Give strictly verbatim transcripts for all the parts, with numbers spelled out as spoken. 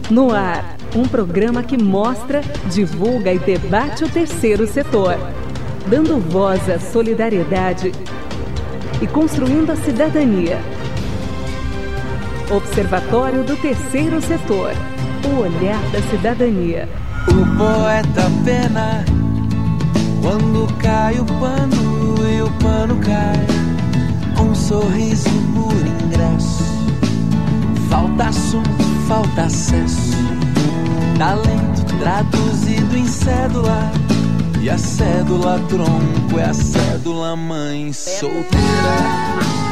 No ar, um programa que mostra, divulga e debate o terceiro setor, dando voz à solidariedade e construindo a cidadania. Observatório do Terceiro Setor, o olhar da cidadania. O poeta pena quando cai o pano e o pano cai. Um sorriso por ingresso. Falta assunto, falta acesso. Talento traduzido em cédula. E a cédula tronco é a cédula mãe solteira.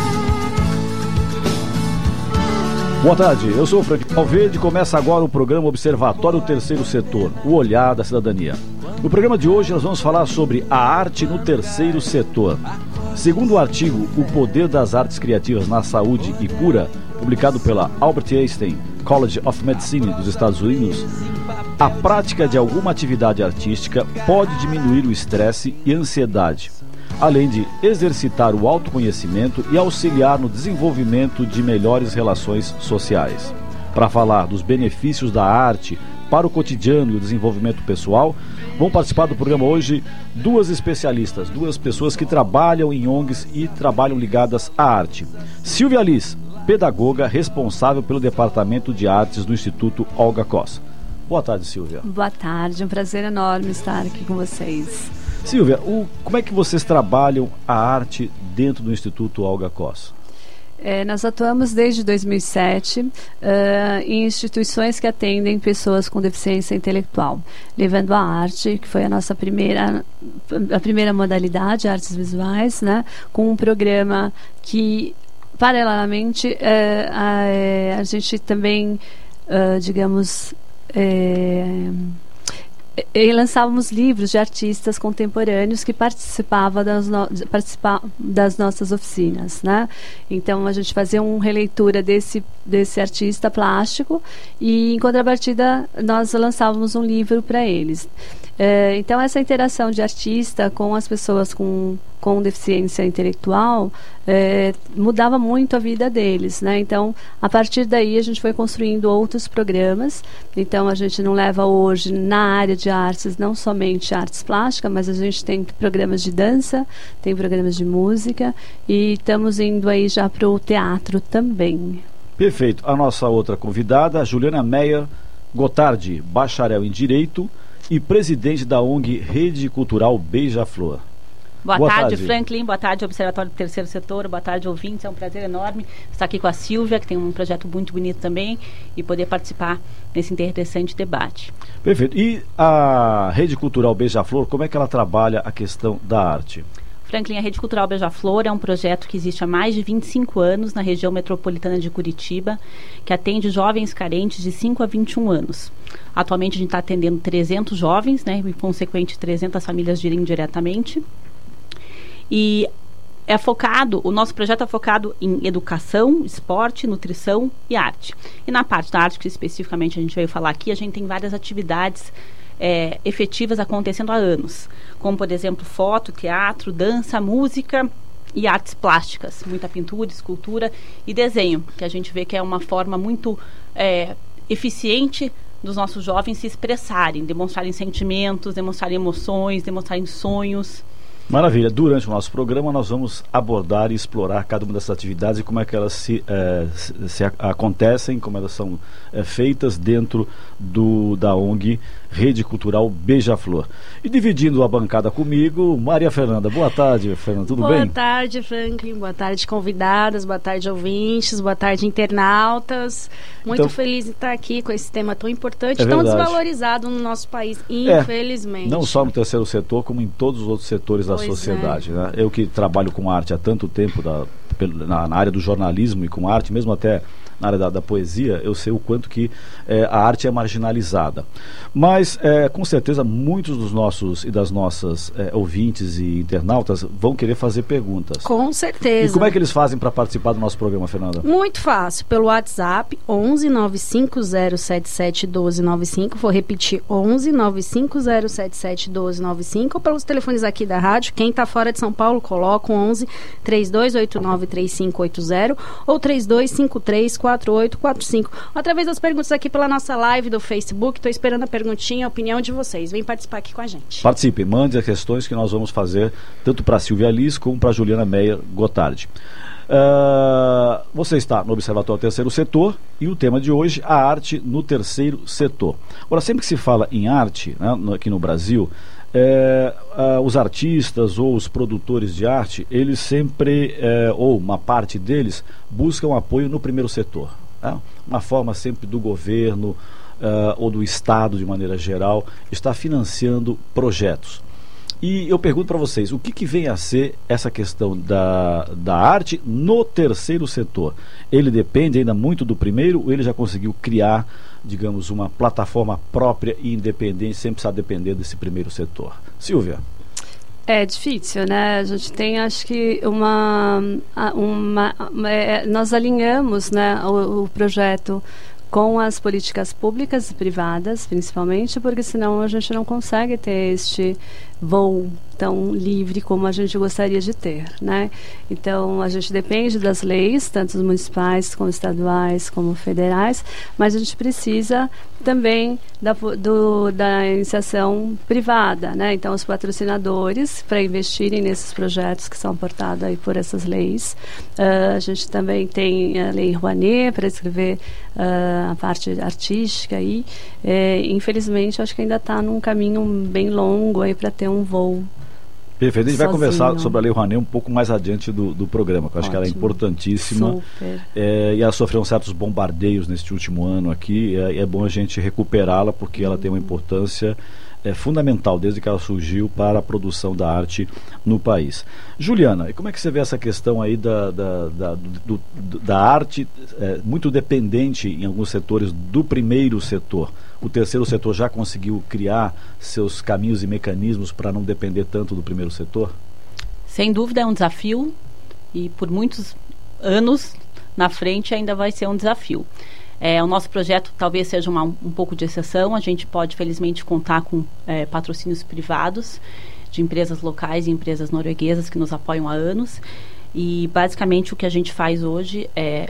Boa tarde, eu sou o Frank Alvede e começa agora o programa Observatório Terceiro Setor, o olhar da cidadania. No programa de hoje nós vamos falar sobre a arte no terceiro setor. Segundo o artigo O Poder das Artes Criativas na Saúde e Cura, publicado pela Albert Einstein College of Medicine dos Estados Unidos, a prática de alguma atividade artística pode diminuir o estresse e a ansiedade, além de exercitar o autoconhecimento e auxiliar no desenvolvimento de melhores relações sociais. Para falar dos benefícios da arte para o cotidiano e o desenvolvimento pessoal, vão participar do programa hoje duas especialistas, duas pessoas que trabalham em O N Gs e trabalham ligadas à arte. Silvia Liz, pedagoga responsável pelo Departamento de Artes do Instituto Olga Cossa. Boa tarde, Silvia. Boa tarde, um prazer enorme estar aqui com vocês. Silvia, o, como é que vocês trabalham a arte dentro do Instituto Olga Cossa? É, nós atuamos desde dois mil e sete uh, em instituições que atendem pessoas com deficiência intelectual, levando a arte, que foi a nossa primeira, a primeira modalidade, artes visuais, né, com um programa que, paralelamente, uh, a, a gente também, uh, digamos, é, e lançávamos livros de artistas contemporâneos que participavam das, no, participa, das nossas oficinas, né? Então a gente fazia uma releitura desse, desse artista plástico e, em contrapartida, nós lançávamos um livro para eles. É, então essa interação de artista com as pessoas com, com deficiência intelectual é, mudava muito a vida deles, né? Então a partir daí a gente foi construindo outros programas. Então a gente não leva hoje na área de artes não somente artes plásticas, mas a gente tem programas de dança, tem programas de música e estamos indo aí já para o teatro também. Perfeito. A nossa outra convidada, Juliana Meyer Gotardi, bacharel em Direito e presidente da O N G Rede Cultural Beija-Flor. Boa, boa tarde, tarde, Franklin. Boa tarde, Observatório do Terceiro Setor. Boa tarde, ouvintes. É um prazer enorme estar aqui com a Silvia, que tem um projeto muito bonito também, e poder participar nesse interessante debate. Perfeito. E a Rede Cultural Beija-Flor, como é que ela trabalha a questão da arte? Franklin, a Rede Cultural Beija-Flor é um projeto que existe há mais de vinte e cinco anos na região metropolitana de Curitiba, que atende jovens carentes de cinco a vinte e um anos. Atualmente a gente está atendendo trezentos jovens, né, e consequente trezentas famílias indiretamente. E é focado, o nosso projeto é focado em educação, esporte, nutrição e arte. E na parte da arte, que especificamente a gente veio falar aqui, a gente tem várias atividades É, efetivas acontecendo há anos, como por exemplo foto, teatro, dança, música e artes plásticas, muita pintura, escultura e desenho, que a gente vê que é uma forma muito é, eficiente dos nossos jovens se expressarem, demonstrarem sentimentos, demonstrarem emoções, demonstrarem sonhos. Maravilha. Durante o nosso programa nós vamos abordar e explorar cada uma dessas atividades e como é que elas se, é, se, se a, acontecem, como elas são é, feitas dentro do, da O N G Rede Cultural Beija-Flor. E dividindo a bancada comigo, Maria Fernanda. Boa tarde, Fernanda, tudo boa bem? Boa tarde, Franklin. Boa tarde, convidadas. Boa tarde, ouvintes. Boa tarde, internautas. Muito então, feliz de estar aqui com esse tema tão importante, é tão verdade. desvalorizado no nosso país, infelizmente. É, não só no terceiro setor, como em todos os outros setores da pois sociedade. É. Né? Eu que trabalho com arte há tanto tempo da, na, na área do jornalismo e com arte, mesmo até na área da, da poesia, eu sei o quanto que é, a arte é marginalizada. Mas, é, com certeza, muitos dos nossos e das nossas é, ouvintes e internautas vão querer fazer perguntas. Com certeza. E como é que eles fazem para participar do nosso programa, Fernanda? Muito fácil, pelo WhatsApp onze nove cinco zero sete sete um dois nove cinco, vou repetir, onze nove cinco zero sete sete um dois nove cinco, ou pelos telefones aqui da rádio. Quem está fora de São Paulo, coloca o onze três dois oito nove três cinco oito zero ou três dois cinco três quatro oito quatro cinco. Através das perguntas aqui pela nossa live do Facebook, estou esperando a perguntinha, a opinião de vocês. Vem participar aqui com a gente. Participe, mande as questões que nós vamos fazer tanto para a Silvia Liz como para a Juliana Meyer Gotardi. Uh, você está no Observatório Terceiro Setor e o tema de hoje, a arte no terceiro setor. Agora, sempre que se fala em arte, né, aqui no Brasil, é, uh, os artistas ou os produtores de arte, eles sempre, é, ou uma parte deles, buscam apoio no primeiro setor, né? Uma forma sempre do governo uh, ou do Estado, de maneira geral, está financiando projetos. E eu pergunto para vocês, o que, que vem a ser essa questão da, da arte no terceiro setor? Ele depende ainda muito do primeiro ou ele já conseguiu criar, digamos, uma plataforma própria e independente, sem precisar depender desse primeiro setor? Silvia? É difícil, né? A gente tem, acho que, uma... uma, uma é, nós alinhamos, né, o, o projeto com as políticas públicas e privadas, principalmente, porque senão a gente não consegue ter este voo tão livre como a gente gostaria de ter, né? Então, a gente depende das leis, tanto municipais, como estaduais, como federais, mas a gente precisa também da, do, da iniciação privada, né? Então, os patrocinadores, para investirem nesses projetos que são aportados aí por essas leis. Uh, a gente também tem a Lei Rouanet para escrever uh, a parte artística aí. É, infelizmente, acho que ainda está num caminho bem longo aí para ter um voo. Perfeito, a gente sozinho. vai conversar sobre a Lei Rouanet um pouco mais adiante do, do programa, que eu acho Ótimo. que ela é importantíssima. É, e ela sofreu certos bombardeios neste último ano aqui, é, é bom a gente recuperá-la porque ela tem uma importância é, fundamental desde que ela surgiu para a produção da arte no país. Juliana, e como é que você vê essa questão aí da, da, da, do, do, da arte é, muito dependente em alguns setores do primeiro setor? O terceiro setor já conseguiu criar seus caminhos e mecanismos para não depender tanto do primeiro setor? Sem dúvida é um desafio e por muitos anos na frente ainda vai ser um desafio. É, o nosso projeto talvez seja uma, um pouco de exceção. A gente pode felizmente contar com é, patrocínios privados de empresas locais e empresas norueguesas que nos apoiam há anos e basicamente o que a gente faz hoje é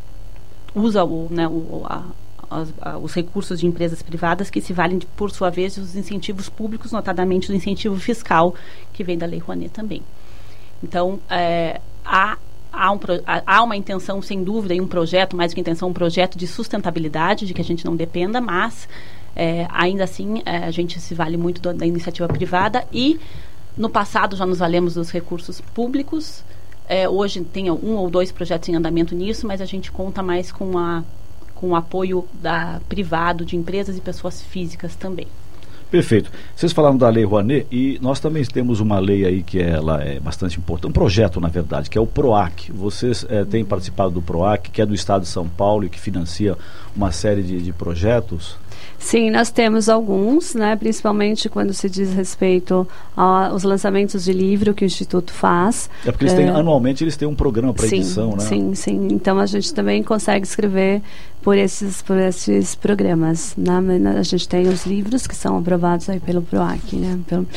usa o, né, o, a, As, a, os recursos de empresas privadas que se valem, de, por sua vez, dos incentivos públicos, notadamente do incentivo fiscal que vem da Lei Rouanet também. Então, é, há, há, um, há uma intenção, sem dúvida, e um projeto, mais do que intenção, um projeto de sustentabilidade, de que a gente não dependa, mas, é, ainda assim, é, a gente se vale muito do, da iniciativa privada e, no passado, já nos valemos dos recursos públicos. É, hoje tem um ou dois projetos em andamento nisso, mas a gente conta mais com a com o apoio da, privado de empresas e pessoas físicas também. Perfeito. Vocês falaram da Lei Rouanet e nós também temos uma lei aí que ela é bastante importante, um projeto, na verdade, que é o PROAC. Vocês é, têm participado do PROAC, que é do Estado de São Paulo e que financia uma série de, de projetos? Sim, nós temos alguns, né, principalmente quando se diz respeito aos lançamentos de livro que o Instituto faz. É porque eles têm, é, anualmente eles têm um programa para edição, né? Sim, sim. Então a gente também consegue escrever por esses, por esses programas, né? A gente tem os livros que são aprovados aí pelo PROAC, né? Pelo...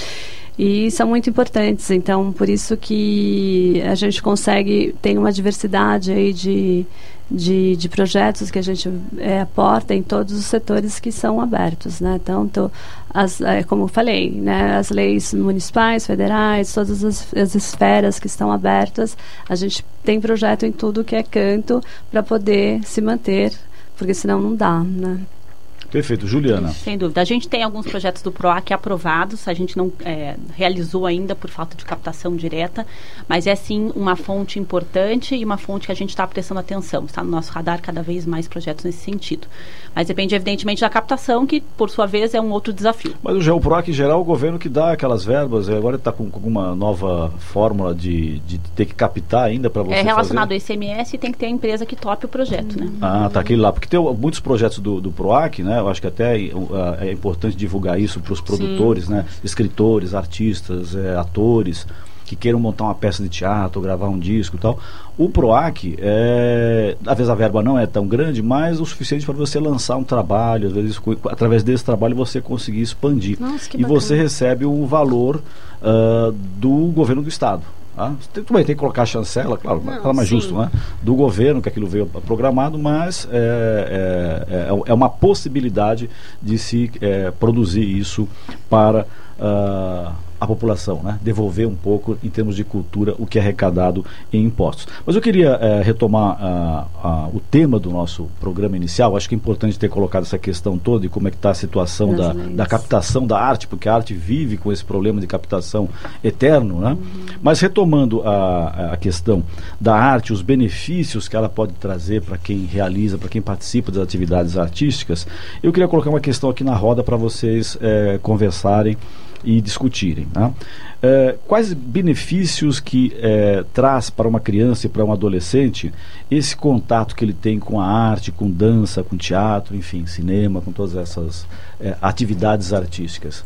E são muito importantes, então por isso que a gente consegue, tem uma diversidade aí de, de, de projetos que a gente é, aporta em todos os setores que são abertos, né? Tanto, as, é, como eu falei, né? As leis municipais, federais, todas as, as esferas que estão abertas, a gente tem projeto em tudo que é canto para poder se manter, porque senão não dá, né? Perfeito. Juliana. Sem dúvida. A gente tem alguns projetos do PROAC aprovados, a gente não é, realizou ainda por falta de captação direta, mas é sim uma fonte importante e uma fonte que a gente está prestando atenção. Está no nosso radar cada vez mais projetos nesse sentido. Mas depende evidentemente da captação, que por sua vez é um outro desafio. Mas o, o PROAC em geral, o governo que dá aquelas verbas, agora está com alguma nova fórmula de, de ter que captar ainda para você fazer? É relacionado ao I C M S e tem que ter a empresa que tope o projeto, hum. né? Ah, tá aquele lá. Porque tem muitos projetos do, do PROAC, né? Eu acho que até uh, é importante divulgar isso para os produtores, né? Escritores, artistas, é, atores que queiram montar uma peça de teatro, gravar um disco e tal. O PROAC, é, às vezes a verba não é tão grande, mas o suficiente para você lançar um trabalho, às vezes através desse trabalho você conseguir expandir. Nossa, que e bacana. Você recebe um valor uh, do governo do estado. Tá? Tudo bem, tem que colocar a chancela, claro, não, mais sim. justo, né? Do governo, que aquilo veio programado, mas é, é, é, é uma possibilidade de se é, produzir isso para uh, a população, né? Devolver um pouco, em termos de cultura, o que é arrecadado em impostos. Mas eu queria é, retomar uh, uh, o tema do nosso programa inicial. Acho que é importante ter colocado essa questão toda e como é que está a situação da, da captação da arte, porque a arte vive com esse problema de captação eterno, né? Uhum. Mas retomando a, a questão da arte, os benefícios que ela pode trazer para quem realiza, para quem participa das atividades artísticas, eu queria colocar uma questão aqui na roda para vocês é, conversarem e discutirem, né? É, quais benefícios que é, traz para uma criança e para um adolescente esse contato que ele tem com a arte, com dança, com teatro, enfim, cinema, com todas essas é, atividades artísticas?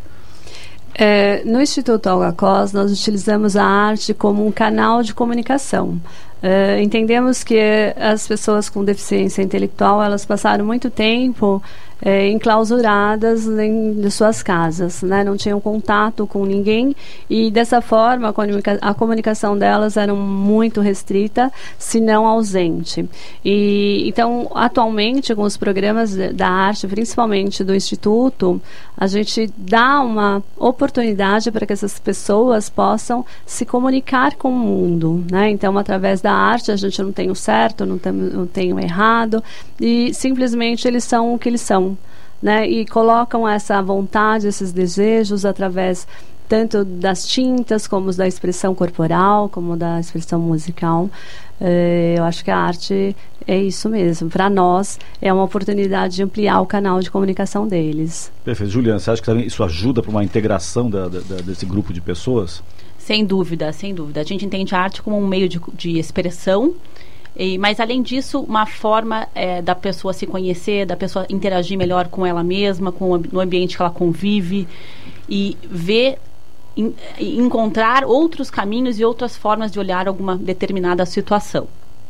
É, no Instituto Olga Cos, nós utilizamos a arte como um canal de comunicação. Uh, entendemos que as pessoas com deficiência intelectual, elas passaram muito tempo é, enclausuradas em de suas casas, né? Não tinham contato com ninguém e dessa forma a, comunica a comunicação delas era muito restrita, se não ausente. E, então, atualmente, com os programas de, da arte, principalmente do Instituto, a gente dá uma oportunidade para que essas pessoas possam se comunicar com o mundo, né? Então, através da arte, a gente não tem o certo, não tem, não tem o errado, e simplesmente eles são o que eles são, né? E colocam essa vontade, esses desejos através tanto das tintas, como da expressão corporal, como da expressão musical. É, eu acho que a arte é isso mesmo. Para nós, é uma oportunidade de ampliar o canal de comunicação deles. Perfeito. Juliana, você acha que também isso ajuda para uma integração da, da, desse grupo de pessoas? Sem dúvida, sem dúvida. A gente entende a arte como um meio de, de expressão, e, mas além disso, uma forma é, da pessoa se conhecer, da pessoa interagir melhor com ela mesma, com o, no ambiente que ela convive, e ver, in, encontrar outros caminhos e outras formas de olhar alguma determinada situação.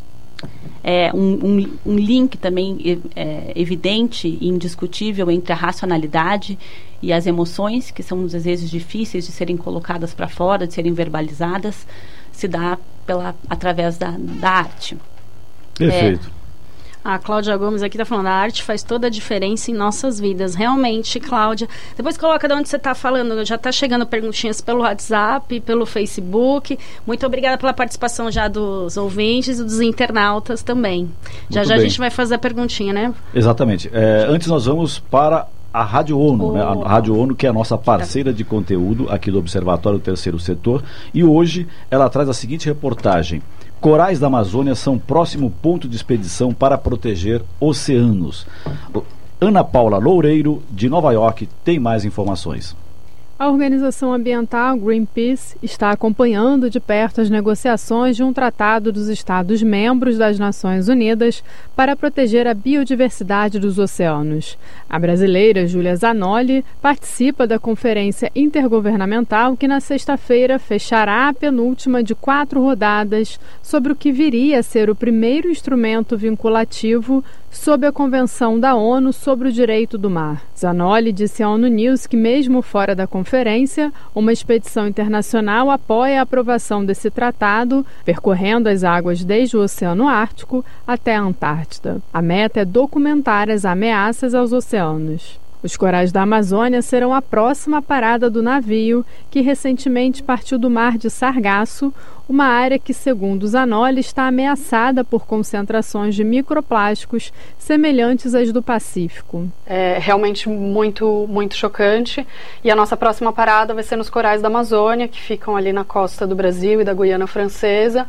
É, um, um, um link também é, evidente e indiscutível entre a racionalidade e as emoções, que são às vezes difíceis de serem colocadas para fora, de serem verbalizadas, se dá pela, através da, da arte. Perfeito. É, a Cláudia Gomes aqui está falando, a arte faz toda a diferença em nossas vidas. Realmente, Cláudia. Depois coloca de onde você está falando. Já está chegando perguntinhas pelo WhatsApp, pelo Facebook. Muito obrigada pela participação já dos ouvintes e dos internautas também. Já Muito já bem. A gente vai fazer a perguntinha, né? Exatamente. É, antes nós vamos para a Rádio ONU, oh. né? A Rádio ONU, que é a nossa parceira de conteúdo aqui do Observatório do Terceiro Setor. E hoje ela traz a seguinte reportagem. Corais da Amazônia são próximo ponto de expedição para proteger oceanos. Ana Paula Loureiro, de Nova York, tem mais informações. A organização ambiental Greenpeace está acompanhando de perto as negociações de um tratado dos Estados-membros das Nações Unidas para proteger a biodiversidade dos oceanos. A brasileira Júlia Zanoli participa da conferência intergovernamental que na sexta-feira fechará a penúltima de quatro rodadas sobre o que viria a ser o primeiro instrumento vinculativo sob a Convenção da ONU sobre o Direito do Mar. Zanoli disse à ONU News que, mesmo fora da conferência, uma expedição internacional apoia a aprovação desse tratado, percorrendo as águas desde o Oceano Ártico até a Antártida. A meta é documentar as ameaças aos oceanos. Os corais da Amazônia serão a próxima parada do navio, que recentemente partiu do Mar de Sargasso, uma área que, segundo Zanoli, está ameaçada por concentrações de microplásticos semelhantes às do Pacífico. É realmente muito, muito chocante. E a nossa próxima parada vai ser nos corais da Amazônia, que ficam ali na costa do Brasil e da Guiana Francesa,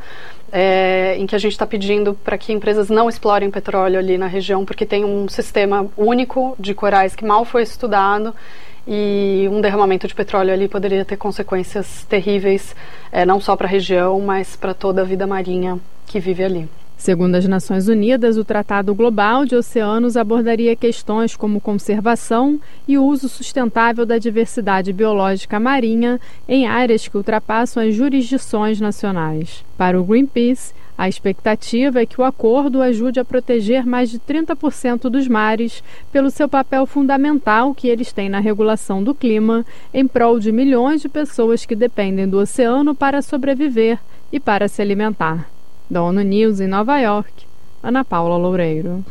é, em que a gente está pedindo para que empresas não explorem petróleo ali na região, porque tem um sistema único de corais que mal foi estudado, e um derramamento de petróleo ali poderia ter consequências terríveis, é, não só para a região, mas para toda a vida marinha que vive ali. Segundo as Nações Unidas, o Tratado Global de Oceanos abordaria questões como conservação e uso sustentável da diversidade biológica marinha em áreas que ultrapassam as jurisdições nacionais. Para o Greenpeace, A expectativa é que o acordo ajude a proteger mais de trinta por cento dos mares pelo seu papel fundamental que eles têm na regulação do clima, em prol de milhões de pessoas que dependem do oceano para sobreviver e para se alimentar. Da ONU News em Nova York, Ana Paula Loureiro.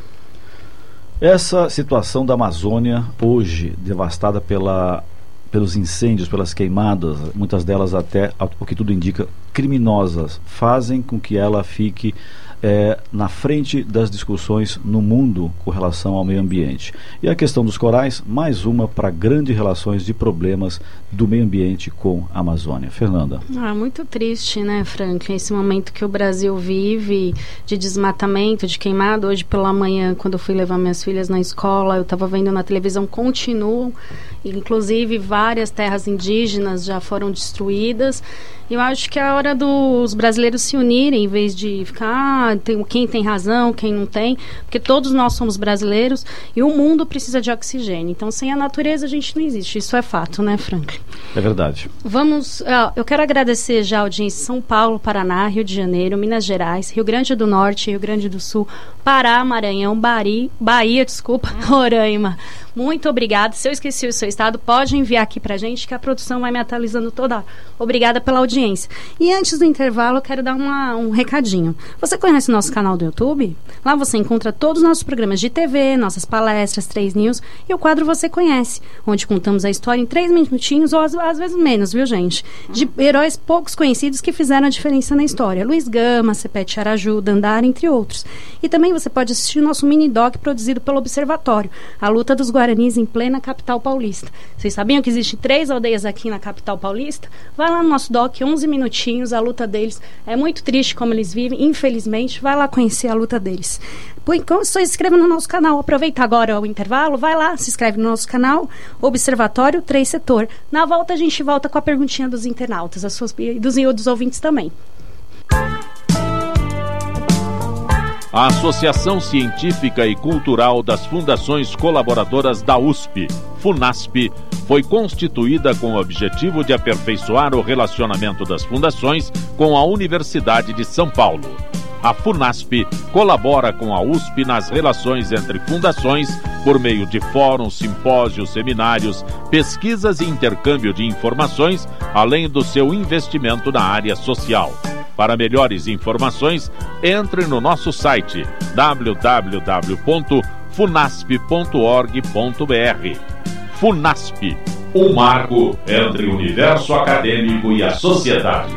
Essa situação da Amazônia, hoje devastada pela, pelos incêndios, pelas queimadas, muitas delas até, o que tudo indica, criminosas, fazem com que ela fique é, na frente das discussões no mundo com relação ao meio ambiente. E a questão dos corais, mais uma para grandes relações de problemas do meio ambiente com a Amazônia. Fernanda. Ah, muito triste, né, Franklin? Esse momento que o Brasil vive de desmatamento, de queimado. Hoje pela manhã, quando eu fui levar minhas filhas na escola, eu estava vendo na televisão, continuam. Inclusive, várias terras indígenas já foram destruídas. Eu acho que é a hora dos brasileiros se unirem, em vez de ficar, ah, tem, quem tem razão, quem não tem, porque todos nós somos brasileiros e o mundo precisa de oxigênio. Então, sem a natureza, a gente não existe. Isso é fato, né, Franklin? É verdade. Vamos, uh, eu quero agradecer já a audiência de São Paulo, Paraná, Rio de Janeiro, Minas Gerais, Rio Grande do Norte, Rio Grande do Sul, Pará, Maranhão, Bari, Bahia, desculpa, Roraima. Muito obrigada. Se eu esqueci o seu estado, pode enviar aqui pra gente que a produção vai me atualizando toda hora. Obrigada pela audiência. E antes do intervalo, eu quero dar uma, um recadinho. Você conhece o nosso canal do YouTube? Lá você encontra todos os nossos programas de T V, nossas palestras, três news e o quadro Você Conhece, onde contamos a história em três minutinhos ou às, às vezes menos, viu, gente? De heróis poucos conhecidos que fizeram a diferença na história. Luiz Gama, Cepete Araju, Dandara, entre outros. E também você pode assistir o nosso mini-doc produzido pelo Observatório, A Luta dos Guaranis em plena capital paulista. Vocês sabiam que existem três aldeias aqui na capital paulista? Vai lá no nosso doc, onze minutinhos, a luta deles. É muito triste como eles vivem, infelizmente. Vai lá conhecer a luta deles. Então, se inscreva no nosso canal. Aproveita agora o intervalo, vai lá, se inscreve no nosso canal, Observatório três Setor. Na volta, a gente volta com a perguntinha dos internautas, as suas, e dos, dos ouvintes também. A Associação Científica e Cultural das Fundações Colaboradoras da U S P, FUNASP, foi constituída com o objetivo de aperfeiçoar o relacionamento das fundações com a Universidade de São Paulo. A FUNASP colabora com a U S P nas relações entre fundações por meio de fóruns, simpósios, seminários, pesquisas e intercâmbio de informações, além do seu investimento na área social. Para melhores informações, entre no nosso site w w w ponto funasp ponto org ponto b r. FUNASP, um marco entre o universo acadêmico e a sociedade.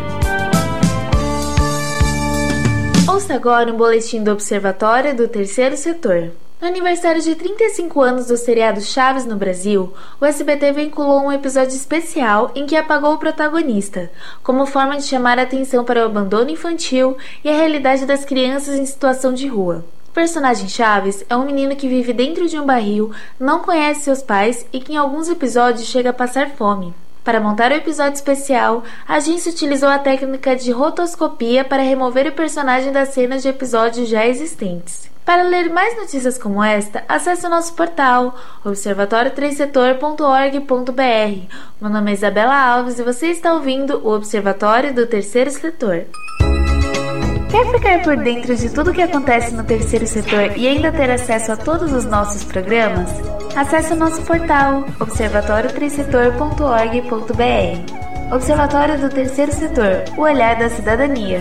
Ouça agora um boletim do Observatório do Terceiro Setor. No aniversário de trinta e cinco anos do seriado Chaves no Brasil, o S B T vinculou um episódio especial em que apagou o protagonista, como forma de chamar a atenção para o abandono infantil e a realidade das crianças em situação de rua. O personagem Chaves é um menino que vive dentro de um barril, não conhece seus pais e que em alguns episódios chega a passar fome. Para montar o episódio especial, a agência utilizou a técnica de rotoscopia para remover o personagem das cenas de episódios já existentes. Para ler mais notícias como esta, acesse o nosso portal observatório três setor ponto org ponto b r. Meu nome é Isabela Alves e você está ouvindo o Observatório do Terceiro Setor. Quer ficar por dentro de tudo o que acontece no Terceiro Setor e ainda ter acesso a todos os nossos programas? Acesse o nosso portal observatório três setor ponto org ponto b r. Observatório do Terceiro Setor, o olhar da cidadania.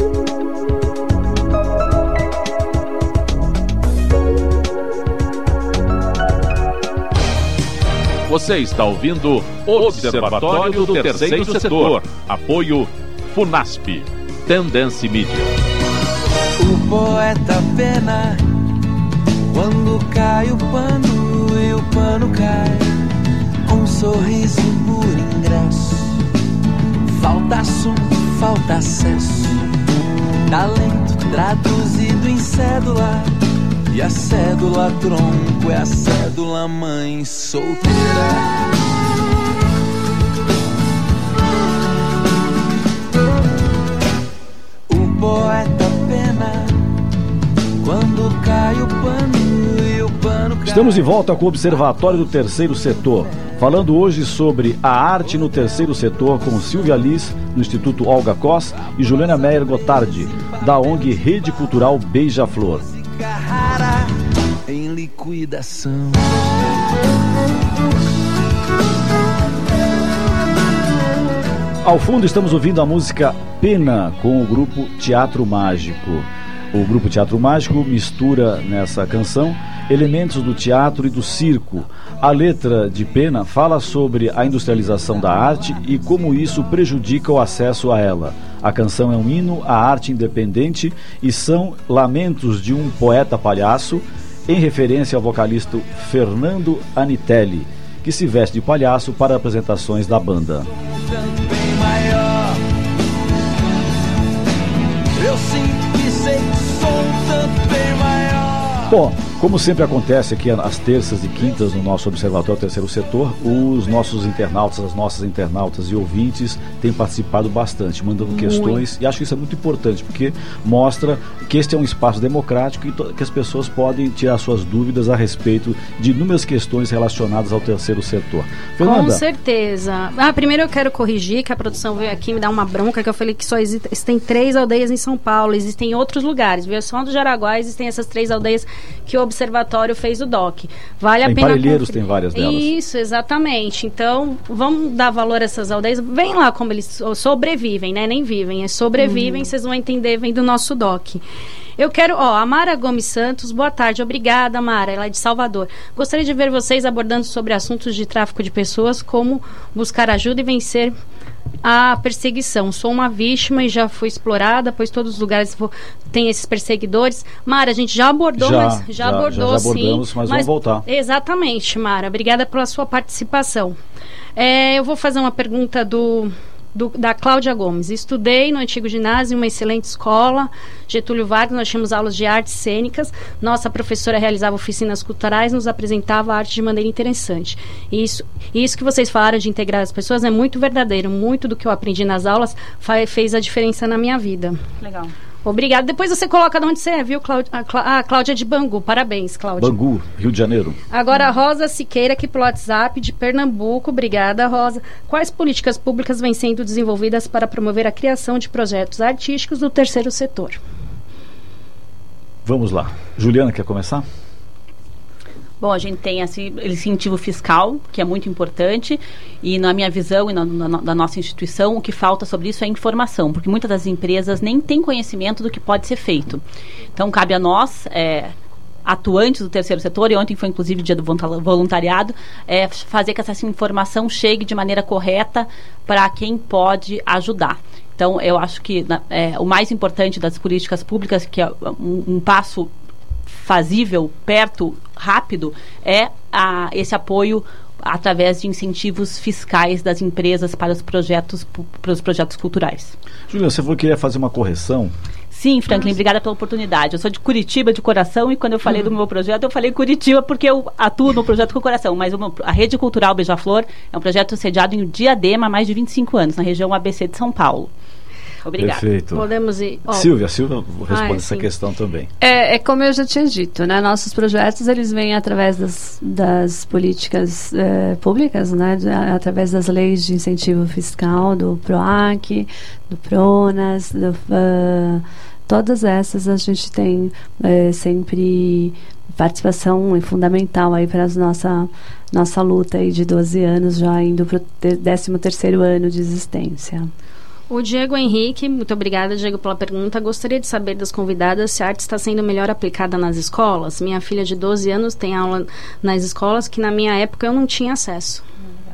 Você está ouvindo o Observatório do Terceiro Setor. Apoio FUNASP. Tendência Mídia. O poeta pena quando cai o pano e o pano cai. Um sorriso por ingresso. Falta assunto, falta acesso. Talento traduzido em cédula. E a cédula tronco é a cédula mãe solteira. O poeta pena quando cai o pano e o pano cai. Estamos de volta com o Observatório do Terceiro Setor, falando hoje sobre a arte no terceiro setor com Silvia Liz, do Instituto Olga Cos, e Juliana Meyer Gotardi, da O N G Rede Cultural Beija-Flor. Em liquidação. Ao fundo estamos ouvindo a música Pena com o grupo Teatro Mágico. O grupo Teatro Mágico mistura nessa canção elementos do teatro e do circo. A letra de Pena fala sobre a industrialização da arte e como isso prejudica o acesso a ela. A canção é um hino à arte independente e são lamentos de um poeta palhaço, em referência ao vocalista Fernando Anitelli, que se veste de palhaço para apresentações da banda. Bem maior. Eu sinto que sei que sou um tanto bem maior. Bom, como sempre acontece aqui às terças e quintas no nosso Observatório Terceiro Setor, os nossos internautas, as nossas internautas e ouvintes têm participado bastante, mandando muito. questões, e acho que isso é muito importante, porque mostra que este é um espaço democrático e que as pessoas podem tirar suas dúvidas a respeito de inúmeras questões relacionadas ao terceiro setor. Fernanda? Com certeza. Ah, primeiro eu quero corrigir que a produção veio aqui me dar uma bronca, que eu falei que só existe, existem três aldeias em São Paulo, existem em outros lugares, viu? Só no Jaraguá existem essas três aldeias que o Observatório fez o D O C. Vale a em pena. Parelheiros tem várias delas. Isso, exatamente. Então, vamos dar valor a essas aldeias. Vem lá como eles sobrevivem, né? Nem vivem, é sobrevivem, uhum. Vocês vão entender, vem do nosso D O C. Eu quero, ó, a Mara Gomes Santos, boa tarde, obrigada, Mara, ela é de Salvador. Gostaria de ver vocês abordando sobre assuntos de tráfico de pessoas, como buscar ajuda e vencer a perseguição. Sou uma vítima e já fui explorada, pois todos os lugares têm esses perseguidores. Mara, a gente já abordou, já, mas já, já abordou, já, já abordamos, sim. Mas, mas vamos voltar. Exatamente, Mara. Obrigada pela sua participação. É, eu vou fazer uma pergunta do... Do, da Cláudia Gomes. Estudei no antigo ginásio, uma excelente escola, Getúlio Vargas, nós tínhamos aulas de artes cênicas, nossa professora realizava oficinas culturais, nos apresentava a arte de maneira interessante. E isso, isso que vocês falaram de integrar as pessoas é muito verdadeiro, muito do que eu aprendi nas aulas fa- fez a diferença na minha vida. Legal. Obrigada. Depois você coloca de onde você é, viu, Cláudia? A, Clá- a Cláudia é de Bangu. Parabéns, Cláudia. Bangu, Rio de Janeiro. Agora, a Rosa Siqueira, aqui pelo WhatsApp, de Pernambuco. Obrigada, Rosa. Quais políticas públicas vêm sendo desenvolvidas para promover a criação de projetos artísticos do terceiro setor? Vamos lá. Juliana, quer começar? Bom, a gente tem esse incentivo fiscal, que é muito importante, e na minha visão e na, na, da nossa instituição, o que falta sobre isso é informação, porque muitas das empresas nem têm conhecimento do que pode ser feito. Então, cabe a nós, é, atuantes do terceiro setor, e ontem foi inclusive o dia do voluntariado, é, fazer que essa informação chegue de maneira correta para quem pode ajudar. Então, eu acho que é, o mais importante das políticas públicas, que é um, um passo fazível, perto, rápido, é a, esse apoio através de incentivos fiscais das empresas para os projetos, para os projetos culturais. Juliana, você falou que queria fazer uma correção. Sim, Franklin, obrigada pela oportunidade. Eu sou de Curitiba de coração e quando eu falei uhum. do meu projeto, eu falei Curitiba porque eu atuo no projeto com o coração, mas uma, a Rede Cultural Beija-Flor é um projeto sediado em Diadema há mais de vinte e cinco anos, na região A B C de São Paulo. Obrigada. Perfeito. Podemos ir. Oh. Silvia, Silvia responde ah, essa questão também. É, é como eu já tinha dito, né? Nossos projetos, eles vêm através das, das políticas é, públicas, né? De, através das leis de incentivo fiscal, do PROAC, do PRONAS, do, uh, todas essas a gente tem é, sempre participação fundamental aí para a nossa, nossa luta aí de doze anos, já indo para o décimo terceiro ano de existência. O Diego Henrique, muito obrigada, Diego, pela pergunta. Gostaria de saber das convidadas se a arte está sendo melhor aplicada nas escolas. Minha filha de doze anos tem aula nas escolas que na minha época eu não tinha acesso.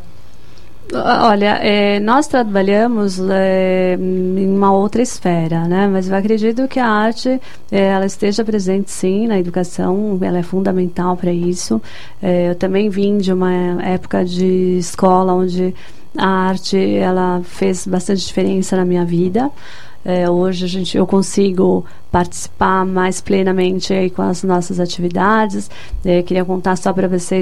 Olha, é, nós trabalhamos é, em uma outra esfera, né? Mas eu acredito que a arte é, ela esteja presente sim na educação, ela é fundamental para isso. É, eu também vim de uma época de escola onde a arte ela fez bastante diferença na minha vida. É, hoje a gente, eu consigo participar mais plenamente aí com as nossas atividades. É, queria contar só para vocês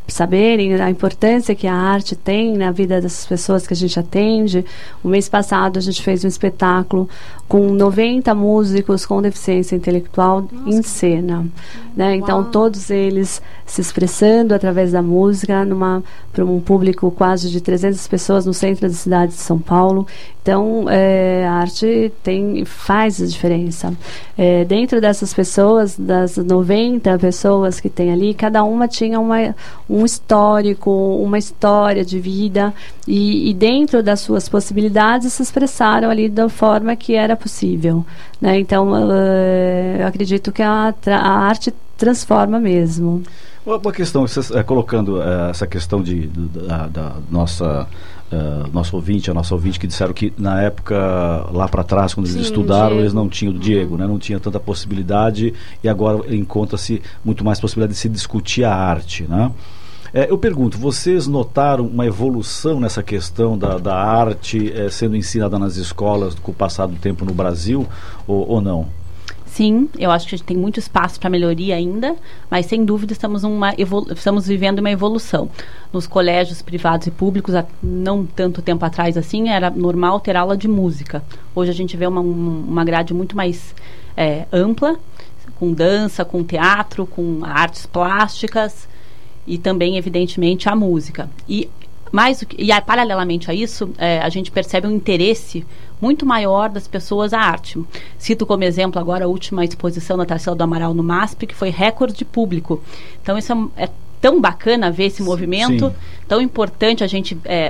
saberem a importância que a arte tem na vida dessas pessoas que a gente atende. O mês passado a gente fez um espetáculo com noventa músicos com deficiência intelectual Nossa. Em cena, né? Então todos eles se expressando através da música para um público quase de trezentas pessoas no centro da cidade de São Paulo. Então é, a arte tem, faz a diferença. É, dentro dessas pessoas, das noventa pessoas que tem ali, cada uma tinha uma, um histórico, uma história de vida e, e dentro das suas possibilidades se expressaram ali da forma que era possível, né? Então uh, eu acredito que a, a arte transforma mesmo. Uma questão, vocês, é, colocando é, essa questão de, da, da nossa uh, nosso ouvinte, a nossa ouvinte que disseram que na época lá para trás, quando Sim, eles estudaram, Diego. Eles não tinham o Diego, né? Não tinha tanta possibilidade e agora encontra-se muito mais possibilidade de se discutir a arte, né? É, eu pergunto, vocês notaram uma evolução nessa questão da, da arte é, sendo ensinada nas escolas com o passar do tempo no Brasil ou, ou não? Sim, eu acho que a gente tem muito espaço para melhoria ainda, mas sem dúvida estamos, uma estamos vivendo uma evolução. Nos colégios privados e públicos, há não tanto tempo atrás assim, era normal ter aula de música. Hoje a gente vê uma, uma grade muito mais é, ampla, com dança, com teatro, com artes plásticas e também, evidentemente, a música. E, mais, e a, paralelamente a isso, é, a gente percebe um interesse muito maior das pessoas à arte. Cito como exemplo agora a última exposição na Tarsila do Amaral no MASP, que foi recorde de público. Então isso é, é tão bacana ver esse movimento, Sim. tão importante a gente é,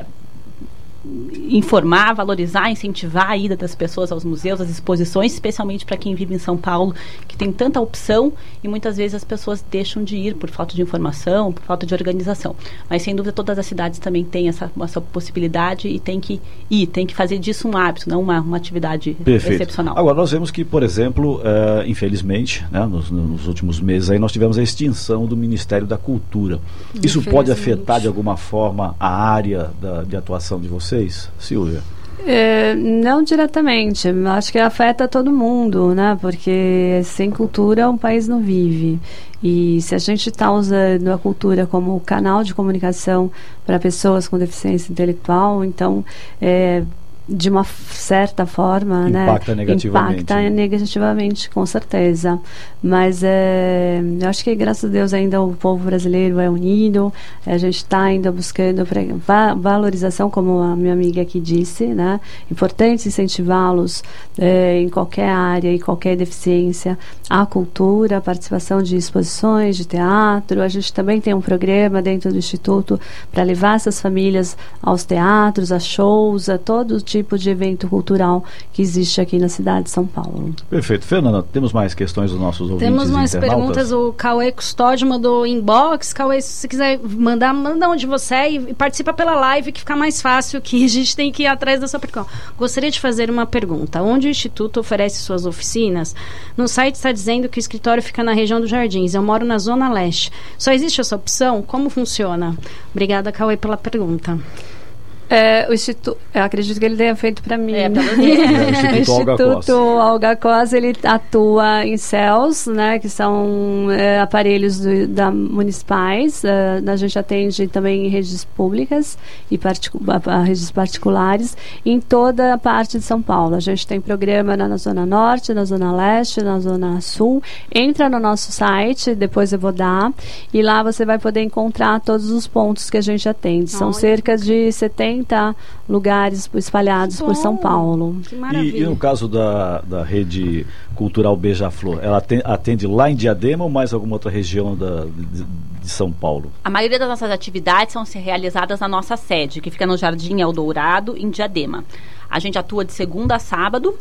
informar, valorizar, incentivar a ida das pessoas aos museus, às exposições, especialmente para quem vive em São Paulo, que tem tanta opção e muitas vezes as pessoas deixam de ir por falta de informação, por falta de organização. Mas sem dúvida todas as cidades também têm essa, essa possibilidade e tem que ir, tem que fazer disso um hábito, não uma, uma atividade Perfeito. Excepcional. Agora nós vemos que, por exemplo, uh, infelizmente, né, nos, nos últimos meses aí nós tivemos a extinção do Ministério da Cultura. Isso pode afetar de alguma forma a área da, de atuação de vocês? Silvia? É, não diretamente, acho que afeta todo mundo, né? Porque sem cultura um país não vive. E se a gente está usando a cultura como canal de comunicação para pessoas com deficiência intelectual, então é, de uma certa forma, impacta né? negativamente. Impacta negativamente, com certeza. Mas é, eu acho que, graças a Deus, ainda o povo brasileiro é unido. A gente está ainda buscando va valorização, como a minha amiga aqui disse, né? Importante incentivá-los é, em qualquer área e qualquer deficiência, a cultura, a participação de exposições, de teatro. A gente também tem um programa dentro do Instituto para levar essas famílias aos teatros, a shows, a todo tipo tipo de evento cultural que existe aqui na cidade de São Paulo. Perfeito. Fernanda, temos mais questões dos nossos ouvintes? Temos mais internautas? perguntas. O Cauê Custódio mandou inbox. Cauê, se você quiser mandar, manda onde você é e, e participa pela live, que fica mais fácil, que a gente tem que ir atrás da sua pergunta. Gostaria de fazer uma pergunta. Onde o Instituto oferece suas oficinas? No site está dizendo que o escritório fica na região dos Jardins. Eu moro na Zona Leste. Só existe essa opção? Como funciona? Obrigada, Cauê, pela pergunta. É, o Instituto, eu acredito que ele tenha feito para mim. É, pra você. É, o Instituto, o Instituto Algacós, ele atua em C E Ls, né, que são é, aparelhos do, da, municipais. É, a gente atende também em redes públicas e particu a, a redes particulares em toda a parte de São Paulo. A gente tem programa na, na Zona Norte, na Zona Leste, na Zona Sul. Entra no nosso site, depois eu vou dar, e lá você vai poder encontrar todos os pontos que a gente atende. São Olha. cerca de setenta lugares espalhados por São Paulo. Que maravilha. E, e no caso da, da rede cultural Beija-Flor, ela atende, atende lá em Diadema ou mais alguma outra região da, de, de São Paulo? A maioria das nossas atividades são realizadas na nossa sede, que fica no Jardim Eldorado, em Diadema. A gente atua de segunda a sábado,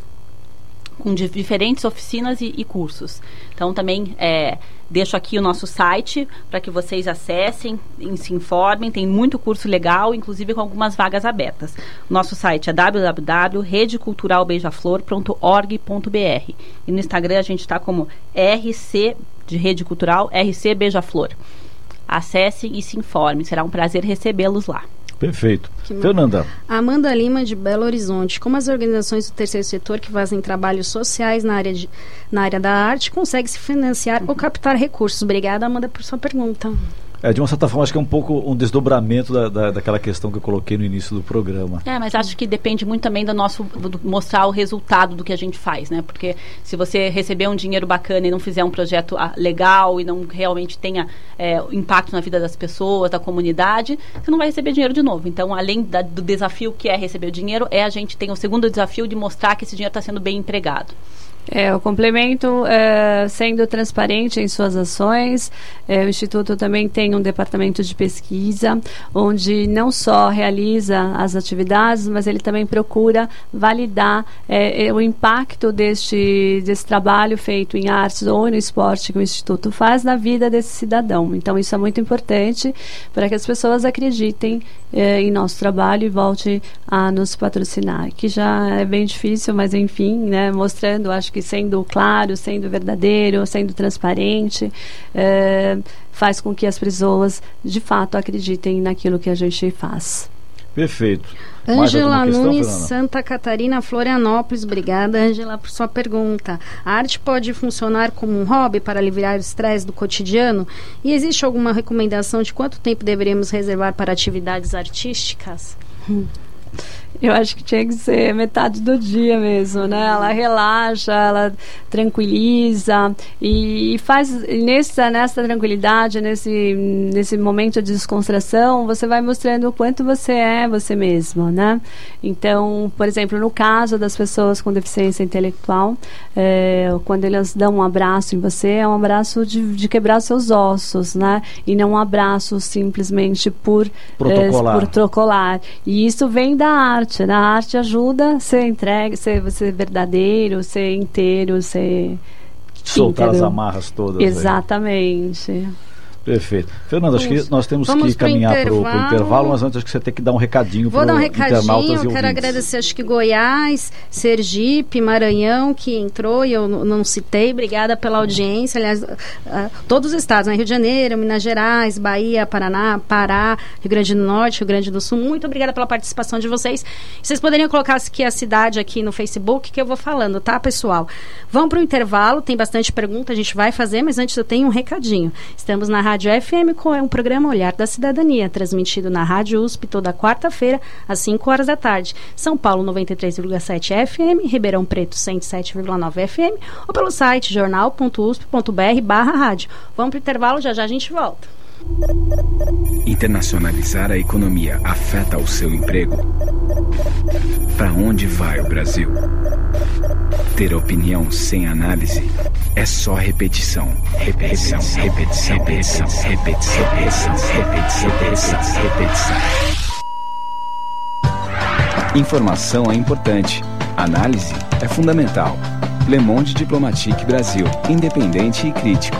com diferentes oficinas e, e cursos. Então também é, deixo aqui o nosso site para que vocês acessem e se informem. Tem muito curso legal, inclusive com algumas vagas abertas. Nosso site é w w w ponto rede cultural beija-flor ponto org ponto b r e no Instagram a gente está como R C de Rede Cultural, R C Beija-Flor. Acessem e se informem. Será um prazer recebê-los lá. Perfeito. Que Fernanda. Amanda Lima, de Belo Horizonte. Como as organizações do terceiro setor que fazem trabalhos sociais na área, de, na área da arte conseguem se financiar uhum. ou captar recursos? Obrigada, Amanda, por sua pergunta. É, de uma certa forma, acho que é um pouco um desdobramento da, da, daquela questão que eu coloquei no início do programa. É, mas acho que depende muito também do nosso, do mostrar o resultado do que a gente faz, né? Porque se você receber um dinheiro bacana e não fizer um projeto ah, legal e não realmente tenha é, impacto na vida das pessoas, da comunidade, você não vai receber dinheiro de novo. Então, além da, do desafio que é receber o dinheiro, é a gente tem o segundo desafio de mostrar que esse dinheiro está sendo bem empregado. É, o complemento é, sendo transparente em suas ações. É, o Instituto também tem um departamento de pesquisa, onde não só realiza as atividades, mas ele também procura validar é, o impacto deste, desse trabalho feito em artes ou no esporte que o Instituto faz na vida desse cidadão. Então, isso é muito importante para que as pessoas acreditem é, em nosso trabalho e voltem a nos patrocinar, que já é bem difícil, mas enfim, né, mostrando, acho que sendo claro, sendo verdadeiro, sendo transparente, é, faz com que as pessoas de fato acreditem naquilo que a gente faz. Perfeito. Ângela Nunes, Santa Catarina, Florianópolis. Obrigada, Ângela, por sua pergunta. A arte pode funcionar como um hobby para aliviar o estresse do cotidiano? E existe alguma recomendação de quanto tempo deveríamos reservar para atividades artísticas? Hum. Eu acho que tinha que ser metade do dia mesmo, né? Ela relaxa, ela tranquiliza e, e faz nessa, nessa tranquilidade, nesse, nesse momento de descontração, você vai mostrando o quanto você é você mesmo, né? Então, por exemplo, no caso das pessoas com deficiência intelectual, é, quando elas dão um abraço em você, é um abraço de, de quebrar seus ossos, né? E não um abraço simplesmente por protocolar. É, por protocolar. E isso vem da arte. Na arte ajuda a ser entregue, ser, ser verdadeiro, ser inteiro, ser... soltar as amarras todas. Exatamente. Aí. Perfeito. Fernanda, acho que nós temos Vamos que caminhar para o intervalo. intervalo, mas antes acho que você tem que dar um recadinho para Vou dar um internautas e recadinho, ouvintes. quero agradecer, acho que Goiás, Sergipe, Maranhão, que entrou e eu não citei, obrigada pela audiência, aliás, uh, todos os estados, né? Rio de Janeiro, Minas Gerais, Bahia, Paraná, Pará, Rio Grande do Norte, Rio Grande do Sul, muito obrigada pela participação de vocês. Vocês poderiam colocar aqui a cidade aqui no Facebook, que eu vou falando, tá, pessoal? Vamos para o intervalo, tem bastante pergunta, a gente vai fazer, mas antes eu tenho um recadinho. Estamos na Rádio F M com um programa Olhar da Cidadania, transmitido na Rádio U S P toda quarta-feira, às cinco horas da tarde. São Paulo noventa e três vírgula sete F M, Ribeirão Preto cento e sete vírgula nove F M, ou pelo site jornal ponto usp ponto br barra rádio. Vamos para o intervalo, já já a gente volta. Internacionalizar a economia afeta o seu emprego? Para onde vai o Brasil? Ter opinião sem análise é só repetição. Repetição, repetição, repetição, repetição, repetição, repetição, repetição, repetição. Informação é importante. Análise é fundamental. Le Monde Diplomatique Brasil, independente e crítico.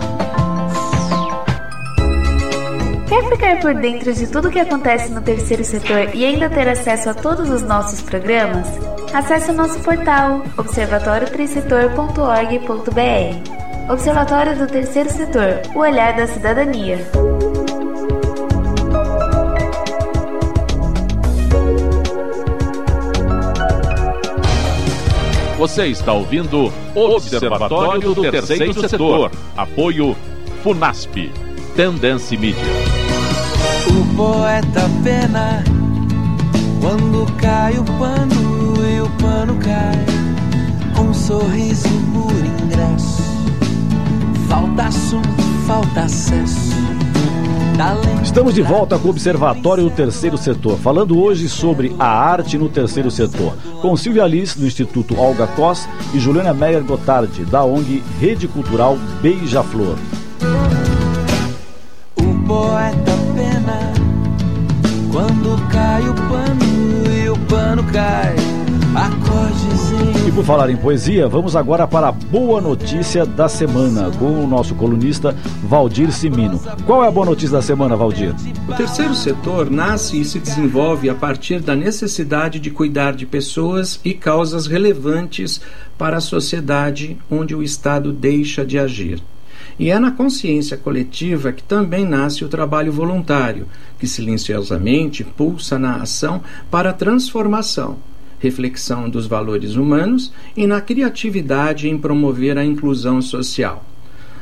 Quer ficar por dentro de tudo o que acontece no terceiro setor e ainda ter acesso a todos os nossos programas? Acesse o nosso portal observatório trisetor ponto org ponto br. Observatório do Terceiro Setor, o olhar da cidadania. Você está ouvindo Observatório do Terceiro Setor. Apoio Funasp. Tendência Mídia. O poeta pena quando cai o pano e o pano cai. Um sorriso por ingresso. Falta assunto, falta acesso. Estamos de volta com o Observatório do Terceiro Setor, falando hoje sobre a arte no terceiro setor, com Silvia Alice, do Instituto Olga Cos, e Juliana Meyer Gotardi, da O N G Rede Cultural Beija-Flor. O poeta pena quando cai o pano e o pano cai. Acordezinho. E por falar em poesia, vamos agora para a boa notícia da semana, com o nosso colunista Valdir Cimino. Qual é a boa notícia da semana, Valdir? O terceiro setor nasce e se desenvolve a partir da necessidade de cuidar de pessoas e causas relevantes para a sociedade onde o Estado deixa de agir. E é na consciência coletiva que também nasce o trabalho voluntário, que silenciosamente pulsa na ação para a transformação, reflexão dos valores humanos e na criatividade em promover a inclusão social.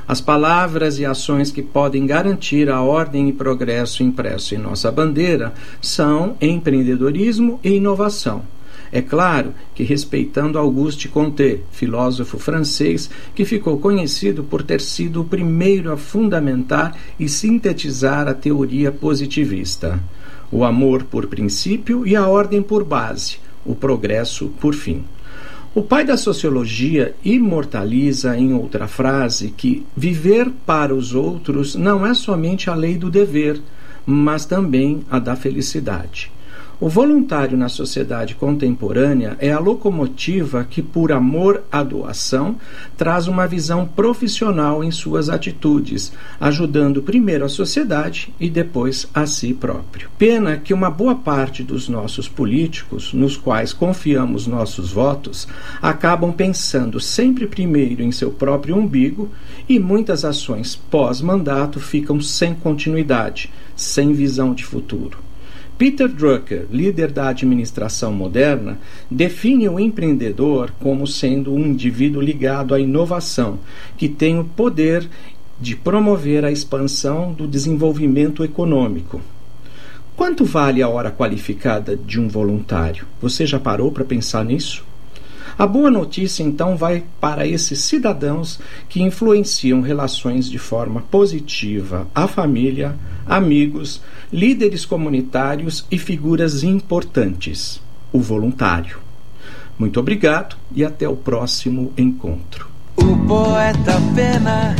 As palavras e ações que podem garantir a ordem e progresso impresso em nossa bandeira são empreendedorismo e inovação. É claro que respeitando Auguste Comte, filósofo francês que ficou conhecido por ter sido o primeiro a fundamentar e sintetizar a teoria positivista. O amor por princípio e a ordem por base, o progresso por fim. O pai da sociologia imortaliza em outra frase que viver para os outros não é somente a lei do dever, mas também a da felicidade. O voluntário na sociedade contemporânea é a locomotiva que, por amor à doação, traz uma visão profissional em suas atitudes, ajudando primeiro a sociedade e depois a si próprio. Pena que uma boa parte dos nossos políticos, nos quais confiamos nossos votos, acabam pensando sempre primeiro em seu próprio umbigo e muitas ações pós-mandato ficam sem continuidade, sem visão de futuro. Peter Drucker, líder da administração moderna, define o empreendedor como sendo um indivíduo ligado à inovação, que tem o poder de promover a expansão do desenvolvimento econômico. Quanto vale a hora qualificada de um voluntário? Você já parou para pensar nisso? A boa notícia, então, vai para esses cidadãos que influenciam relações de forma positiva à família, amigos, líderes comunitários e figuras importantes, o voluntário. Muito obrigado e até o próximo encontro. O poeta pena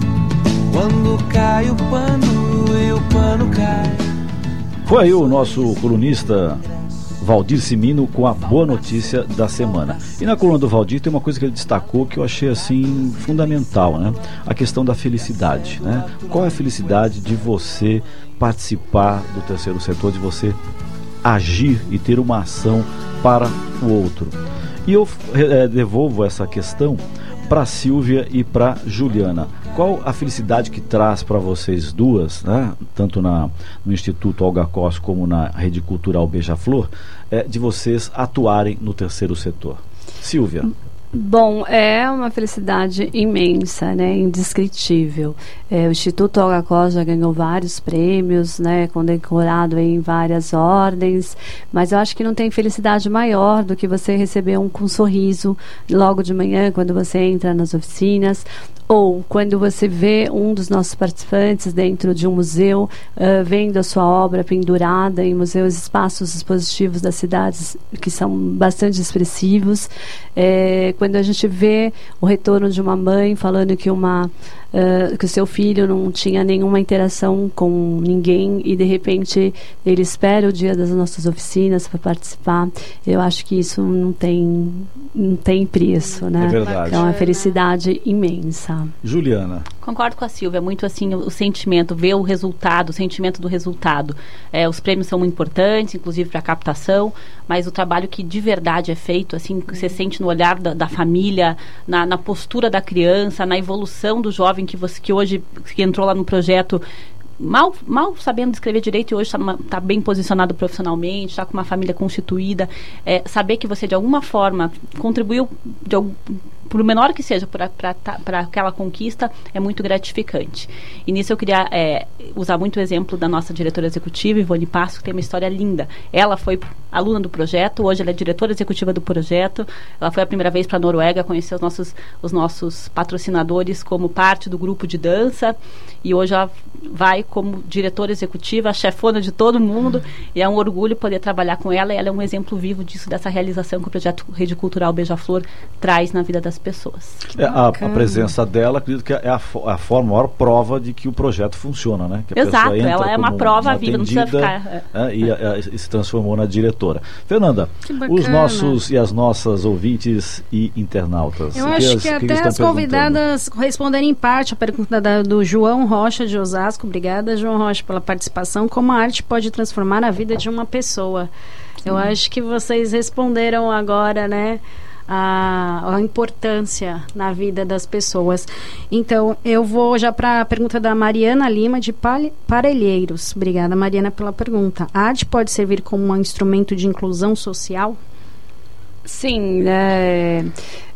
quando cai o pano e o pano cai. Foi aí o nosso colunista Valdir Cimino com a boa notícia da semana. E na coluna do Valdir tem uma coisa que ele destacou que eu achei assim fundamental, né? A questão da felicidade, né? Qual é a felicidade de você participar do terceiro setor, de você agir e ter uma ação para o outro? E eu é, devolvo essa questão para Silvia e para Juliana. Qual a felicidade que traz para vocês duas, né, tanto na, no Instituto Olga Costa como na Rede Cultural Beija-Flor, é, de vocês atuarem no terceiro setor? Silvia. Bom, é uma felicidade imensa, né, indescritível. É, o Instituto Olga Costa já ganhou vários prêmios, né, condecorado em várias ordens, mas eu acho que não tem felicidade maior do que você receber um com um sorriso logo de manhã, quando você entra nas oficinas, ou quando você vê um dos nossos participantes dentro de um museu, uh, vendo a sua obra pendurada em museus, espaços expositivos das cidades que são bastante expressivos. É, quando a gente vê o retorno de uma mãe falando que uma Uh, que o seu filho não tinha nenhuma interação com ninguém e de repente ele espera o dia das nossas oficinas para participar, eu acho que isso não tem não tem preço, né? É verdade. É uma felicidade imensa. Juliana. Concordo com a Silvia, muito assim o, o sentimento, ver o resultado, o sentimento do resultado. É, os prêmios são muito importantes, inclusive para a captação, mas o trabalho que de verdade é feito, assim, que você sente no olhar da, da família, na, na postura da criança, na evolução do jovem que você que hoje que entrou lá no projeto mal, mal sabendo escrever direito e hoje está tá bem posicionado profissionalmente, está com uma família constituída, é, saber que você de alguma forma contribuiu de algum, por menor que seja para aquela conquista, é muito gratificante. E nisso eu queria é, usar muito o exemplo da nossa diretora executiva, Ivone Passo, que tem uma história linda. Ela foi aluna do projeto, hoje ela é diretora executiva do projeto, ela foi a primeira vez para a Noruega conhecer os nossos, os nossos patrocinadores como parte do grupo de dança, e hoje ela vai como diretora executiva, a chefona de todo mundo, e é um orgulho poder trabalhar com ela, e ela é um exemplo vivo disso, dessa realização que o projeto Rede Cultural Beija-Flor traz na vida das pessoas. É, a, a presença dela, acredito que é a, a forma, a maior prova de que o projeto funciona, né? Que a Exato, ela é uma prova viva, não precisa ficar... É, e, a, a, e se transformou na diretora. Fernanda, os nossos e as nossas ouvintes e internautas. Eu acho que, as, que até as convidadas responderem em parte a pergunta da, do João Rocha de Osasco. Obrigada, João Rocha, pela participação. Como a arte pode transformar a vida de uma pessoa? Eu Sim. acho que vocês responderam agora, né? A, a importância na vida das pessoas. Então, eu vou já para a pergunta da Mariana Lima, de Parelheiros. Obrigada, Mariana, pela pergunta. A arte pode servir como um instrumento de inclusão social? Sim, é,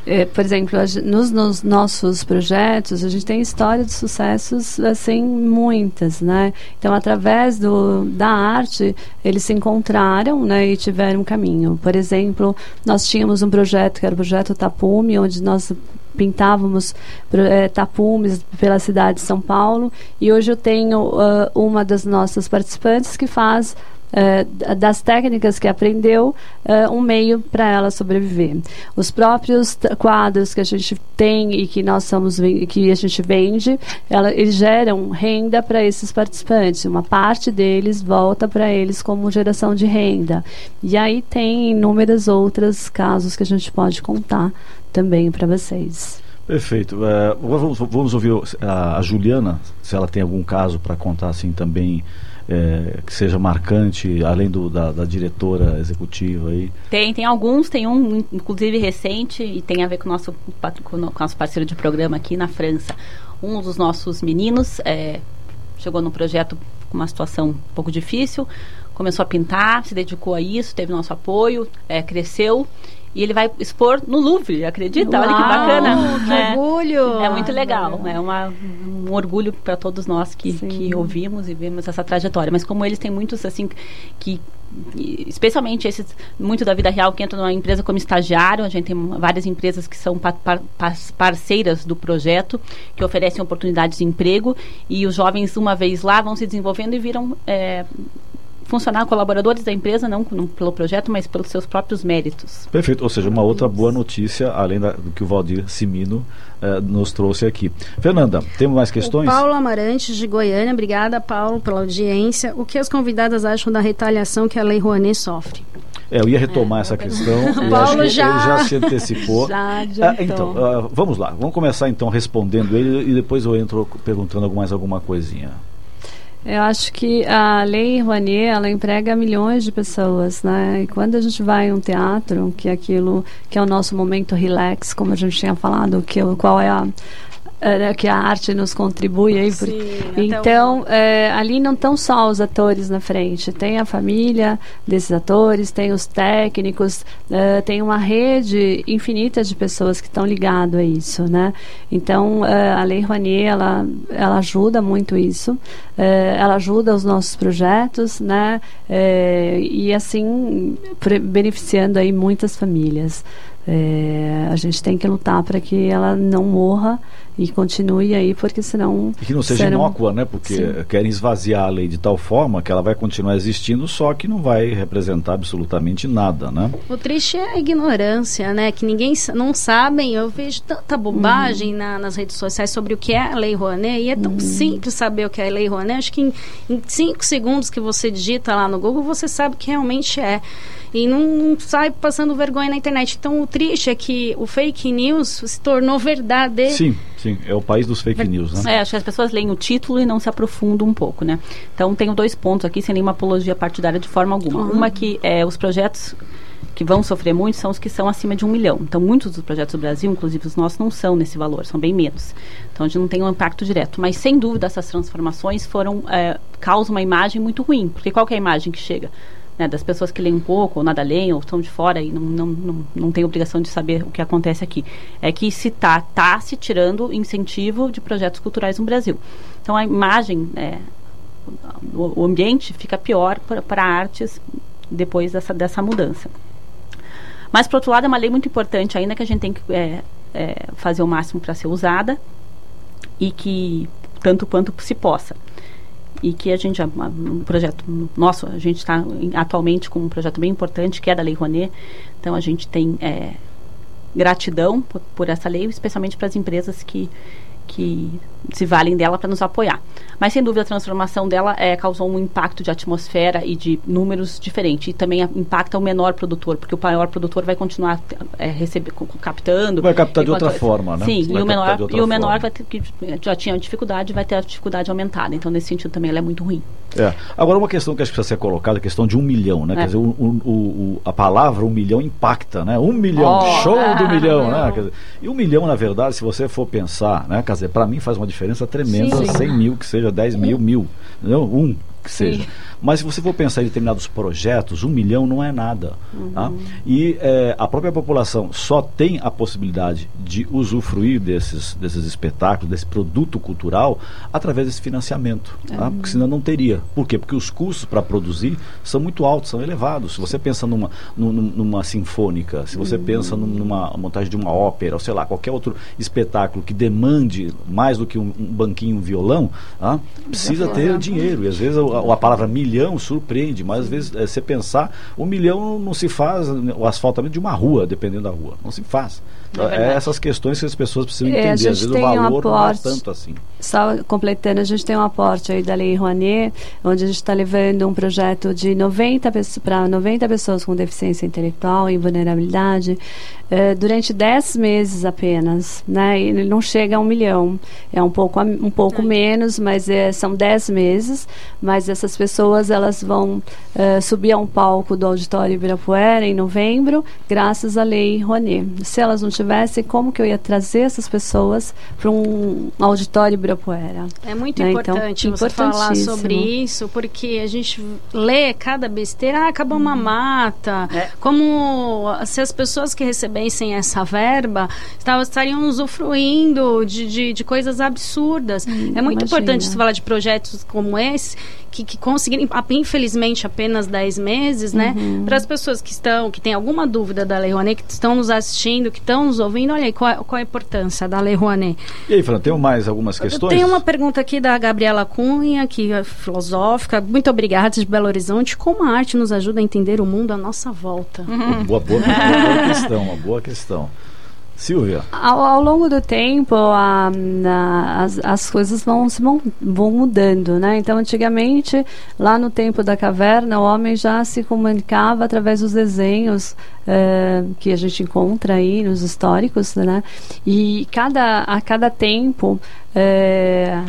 É, por exemplo, a, nos, nos nossos projetos, a gente tem história de sucessos, assim, muitas, né? Então, através do, da arte, eles se encontraram, né, e tiveram um caminho. Por exemplo, nós tínhamos um projeto, que era o projeto Tapume, onde nós pintávamos é, tapumes pela cidade de São Paulo, e hoje eu tenho uh, uma das nossas participantes que faz Uh, das técnicas que aprendeu, uh, um meio para ela sobreviver. Os próprios quadros que a gente tem e que nós somos que a gente vende, ela, eles geram renda para esses participantes. Uma parte deles volta para eles como geração de renda. E aí tem inúmeros outros casos que a gente pode contar também para vocês. Perfeito. Uh, vamos, vamos ouvir a, a Juliana, se ela tem algum caso para contar assim também. É, que seja marcante, além do, da, da diretora executiva aí? Tem, tem alguns, tem um inclusive recente e tem a ver com o nosso, com o nosso parceiro de programa aqui na França. Um dos nossos meninos é, chegou no projeto com uma situação um pouco difícil, começou a pintar, se dedicou a isso, teve nosso apoio, é, cresceu. E ele vai expor no Louvre, acredita? Uau, olha que bacana. Que é, orgulho! É muito legal. É uma, um orgulho para todos nós que, que ouvimos e vemos essa trajetória. Mas como eles têm muitos, assim, que... especialmente esses, muito da vida real, que entram numa empresa como estagiário. A gente tem várias empresas que são pa, pa, parceiras do projeto, que oferecem oportunidades de emprego. E os jovens, uma vez lá, vão se desenvolvendo e viram... É, funcionar colaboradores da empresa, não, não pelo projeto, mas pelos seus próprios méritos. Perfeito, ou seja, uma outra boa notícia, além da, do que o Valdir Cimino eh, nos trouxe aqui. Fernanda, temos mais questões? O Paulo Amarante, de Goiânia. Obrigada, Paulo, pela audiência. O que as convidadas acham da retaliação que a Lei Rouanet sofre? É, eu ia retomar é, essa questão. O Paulo já... Ele já se antecipou. Já ah, então, uh, vamos lá. Vamos começar então respondendo ele e depois eu entro perguntando mais alguma coisinha. Eu acho que a Lei Rouanet, ela emprega milhões de pessoas, né? E quando a gente vai a um teatro, que é aquilo que é o nosso momento relax, como a gente tinha falado, que, qual é a... que a arte nos contribui aí. Sim, por... Então, é, ali não estão só os atores na frente, tem a família desses atores, tem os técnicos, é, tem uma rede infinita de pessoas que estão ligadas a isso, né? Então, é, a Lei Rouanet, ela, ela ajuda muito isso, é, ela ajuda os nossos projetos, né? É, e assim, beneficiando aí muitas famílias. É, a gente tem que lutar para que ela não morra e continue aí, porque senão... E que não seja serão... inócua, né? Porque Sim. querem esvaziar a lei de tal forma que ela vai continuar existindo, só que não vai representar absolutamente nada, né? O triste é a ignorância, né? Que ninguém não sabem. Eu vejo tanta bobagem uhum. na, nas redes sociais sobre o que é a Lei Rouanet, e é tão uhum. simples saber o que é a Lei Rouanet. Acho que em, em cinco segundos que você digita lá no Google, você sabe o que realmente é. E não, não sai passando vergonha na internet. Então, o triste é que o fake news se tornou verdade. Sim, sim. É o país dos fake news, né? É, acho que as pessoas leem o título e não se aprofundam um pouco, né? Então, tenho dois pontos aqui, sem nenhuma apologia partidária de forma alguma. Uhum. Uma que é os projetos que vão sofrer muito são os que são acima de um milhão. Então, muitos dos projetos do Brasil, inclusive os nossos, não são nesse valor, são bem menos. Então, a gente não tem um impacto direto. Mas, sem dúvida, essas transformações foram, é, causam uma imagem muito ruim. Porque qual que é a imagem que chega? Né, das pessoas que leem um pouco, ou nada leem, ou estão de fora e não, não, não, não tem obrigação de saber o que acontece aqui. É que se está tá se tirando incentivo de projetos culturais no Brasil. Então, a imagem, é, o, o ambiente fica pior para artes depois dessa, dessa mudança. Mas, por outro lado, é uma lei muito importante ainda, que a gente tem que é, é, fazer o máximo para ser usada e que, tanto quanto se possa. E que a gente, um projeto nosso, a gente está atualmente com um projeto bem importante, que é da Lei Rouanet. Então, a gente tem é, gratidão por, por essa lei, especialmente para as empresas que, que se valem dela para nos apoiar. Mas, sem dúvida, a transformação dela é, causou um impacto de atmosfera e de números diferentes. E também a, impacta o menor produtor, porque o maior produtor vai continuar é, recebe, captando. Vai captar de outra coisa. forma, né? Sim, vai e o menor, e o menor forma. vai ter, que já tinha dificuldade, vai ter a dificuldade aumentada. Então, nesse sentido, também ela é muito ruim. É. Agora, uma questão que acho que precisa ser colocada, a questão de um milhão, né? É. Quer dizer, o, o, o, a palavra um milhão impacta, né? Um milhão, oh, show ah, do milhão, né? Quer dizer, e um milhão, na verdade, se você for pensar, né? Quer dizer, para mim faz uma diferença tremenda, sim, sim. cem mil que seja, dez mil, mil, não, um que seja. Sim. Mas se você for pensar em determinados projetos, um milhão não é nada. Uhum. Tá? E é, a própria população só tem a possibilidade de usufruir desses, desses espetáculos, desse produto cultural, através desse financiamento. Uhum. Tá? Porque senão não teria. Por quê? Porque os custos para produzir são muito altos, são elevados. Se você pensa numa, numa, numa sinfônica, se você uhum. pensa numa montagem de uma ópera, ou sei lá, qualquer outro espetáculo que demande mais do que um, um banquinho, um violão, tá? Precisa ter dinheiro. E às vezes a, a palavra milhão surpreende, mas às vezes é, você pensar, um milhão não se faz o asfaltamento de uma rua, dependendo da rua. Não se faz. É, é essas questões que as pessoas precisam entender. É, às vezes o valor um não é tanto assim. Só completando, a gente tem um aporte aí da Lei Rouanet, onde a gente está levando um projeto de noventa para noventa pessoas com deficiência intelectual e vulnerabilidade uh, durante dez meses apenas, né? E ele não chega a um milhão, é um pouco, um pouco menos, mas é, são dez meses, mas essas pessoas elas vão uh, subir a um palco do Auditório Ibirapuera em novembro, graças à Lei Rouanet. Se elas não tivessem, como que eu ia trazer essas pessoas para um auditório Ibirapuera? É muito né? importante então, você falar sobre isso, porque a gente lê cada besteira, ah, acabou uma mata, é. como se as pessoas que recebessem essa verba estariam usufruindo de, de, de coisas absurdas. Hum, é muito imagina. importante você falar de projetos como esse, que, que conseguirem, infelizmente, apenas dez meses, né? Uhum. Para as pessoas que estão, que têm alguma dúvida da Lei Rouanet, que estão nos assistindo, que estão nos ouvindo, olha aí, qual, qual a importância da Lei Rouanet. E aí, Fran, tem mais algumas questões? Tem uma pergunta aqui da Gabriela Cunha, que é filosófica. Muito obrigada, de Belo Horizonte. Como a arte nos ajuda a entender o mundo à nossa volta? Uhum. Boa, boa, boa questão, uma boa questão. Silvia? Ao, ao longo do tempo, a, a, as, as coisas vão, vão, vão mudando, né? Então, antigamente, lá no tempo da caverna, o homem já se comunicava através dos desenhos uh, que a gente encontra aí nos históricos, né? E cada, a cada tempo... Uh,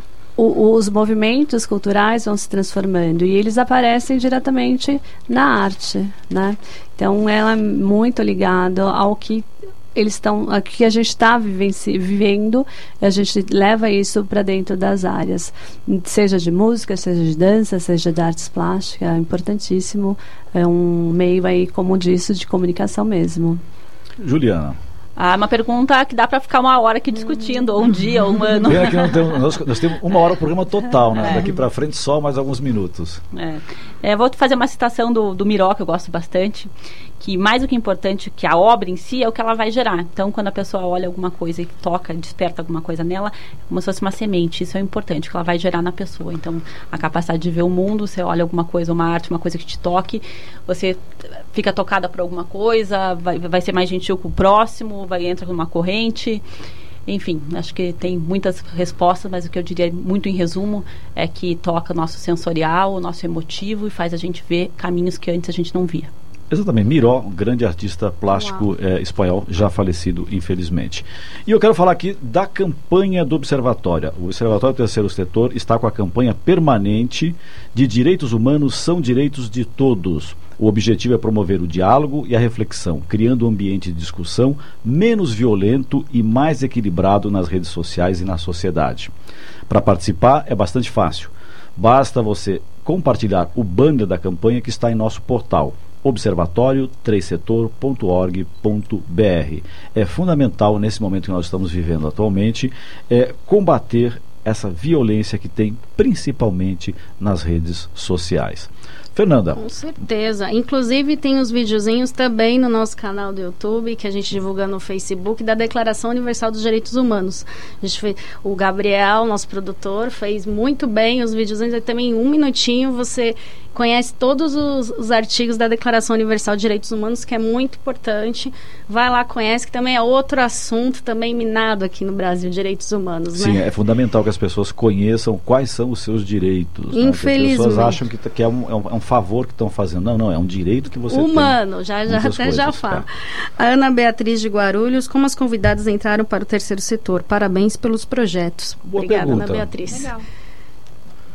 O, os movimentos culturais vão se transformando e eles aparecem diretamente na arte, né? Então ela é muito ligada ao que eles estão, ao que a gente está vivendo, a gente leva isso para dentro das áreas, seja de música, seja de dança, seja de artes plásticas, é importantíssimo, é um meio aí, como disse, de comunicação mesmo. Juliana. Ah, uma pergunta que dá para ficar uma hora aqui discutindo, ou um dia, ou um ano. Pena que não temos, nós, nós temos uma hora o programa total, né? É. Daqui para frente só mais alguns minutos. É. É, vou fazer uma citação do, do Miró, que eu gosto bastante, que mais do que importante que a obra em si é o que ela vai gerar. Então, quando a pessoa olha alguma coisa e toca, desperta alguma coisa nela, é como se fosse uma semente. Isso é importante, que ela vai gerar na pessoa. Então, a capacidade de ver o mundo, você olha alguma coisa, uma arte, uma coisa que te toque, você fica tocada por alguma coisa, vai, vai ser mais gentil com o próximo, vai entrar numa corrente. Enfim, acho que tem muitas respostas, mas o que eu diria muito em resumo é que toca o nosso sensorial, o nosso emotivo e faz a gente ver caminhos que antes a gente não via. Exatamente, Miró, um grande artista plástico é, espanhol, já falecido, infelizmente. E eu quero falar aqui da campanha do Observatório. O Observatório do Terceiro Setor está com a campanha permanente de Direitos Humanos são direitos de todos. O objetivo é promover o diálogo e a reflexão, criando um ambiente de discussão menos violento e mais equilibrado nas redes sociais e na sociedade. Para participar é bastante fácil. Basta você compartilhar o banner da campanha que está em nosso portal observatório três setor ponto org ponto br. É fundamental nesse momento que nós estamos vivendo atualmente é combater essa violência que tem principalmente nas redes sociais. Fernanda. Com certeza. Inclusive tem os videozinhos também no nosso canal do YouTube, que a gente divulga no Facebook, da Declaração Universal dos Direitos Humanos. A gente fez, o Gabriel, nosso produtor, fez muito bem os videozinhos. E também em um minutinho você conhece todos os, os artigos da Declaração Universal de Direitos Humanos, que é muito importante. Vai lá, conhece, que também é outro assunto também minado aqui no Brasil, direitos humanos. Sim, né? É fundamental que as pessoas conheçam quais são os seus direitos. Infelizmente. Né? As pessoas acham que, que é, um, é, um, é um favor que estão fazendo. Não, não, é um direito que você humano, tem. já, já até já fala. Tá. A Ana Beatriz de Guarulhos, como as convidadas entraram para o terceiro setor? Parabéns pelos projetos. Boa Obrigada, pergunta. Ana Beatriz. Legal.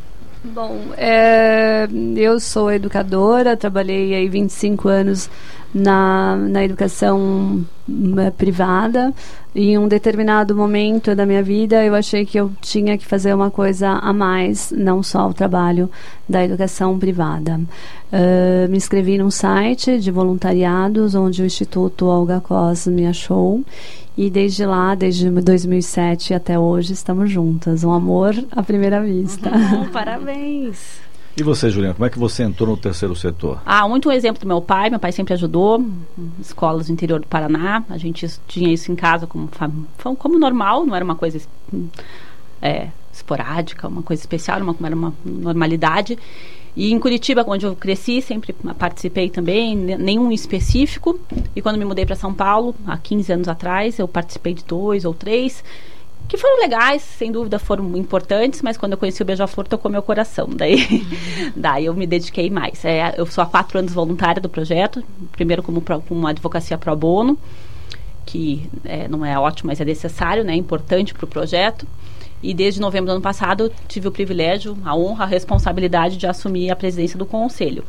Bom, é, eu sou educadora, trabalhei aí vinte e cinco anos na, na educação uh, privada. E em um determinado momento da minha vida eu achei que eu tinha que fazer uma coisa a mais, não só o trabalho da educação privada. Uh, me inscrevi num site de voluntariados onde o Instituto Olga Cos me achou, e desde lá, desde dois mil e sete até hoje, estamos juntas. Um amor à primeira vista. Uhum, parabéns! E você, Juliana, como é que você entrou no terceiro setor? Ah, muito um exemplo do meu pai. Meu pai sempre ajudou escolas do interior do Paraná. A gente tinha isso em casa como, como normal, não era uma coisa é, esporádica, uma coisa especial, uma, era uma normalidade. E em Curitiba, onde eu cresci, sempre participei também, nenhum específico. E quando me mudei para São Paulo, há quinze anos atrás, eu participei de dois ou três, que foram legais, sem dúvida foram importantes, mas quando eu conheci o Beija-Flor, tocou meu coração. Daí, daí eu me dediquei mais. É, eu sou há quatro anos voluntária do projeto, primeiro como, pro, como advocacia pro bono, que é, não é ótimo, mas é necessário, né, é importante para o projeto. E desde novembro do ano passado eu tive o privilégio, a honra, a responsabilidade de assumir a presidência do conselho.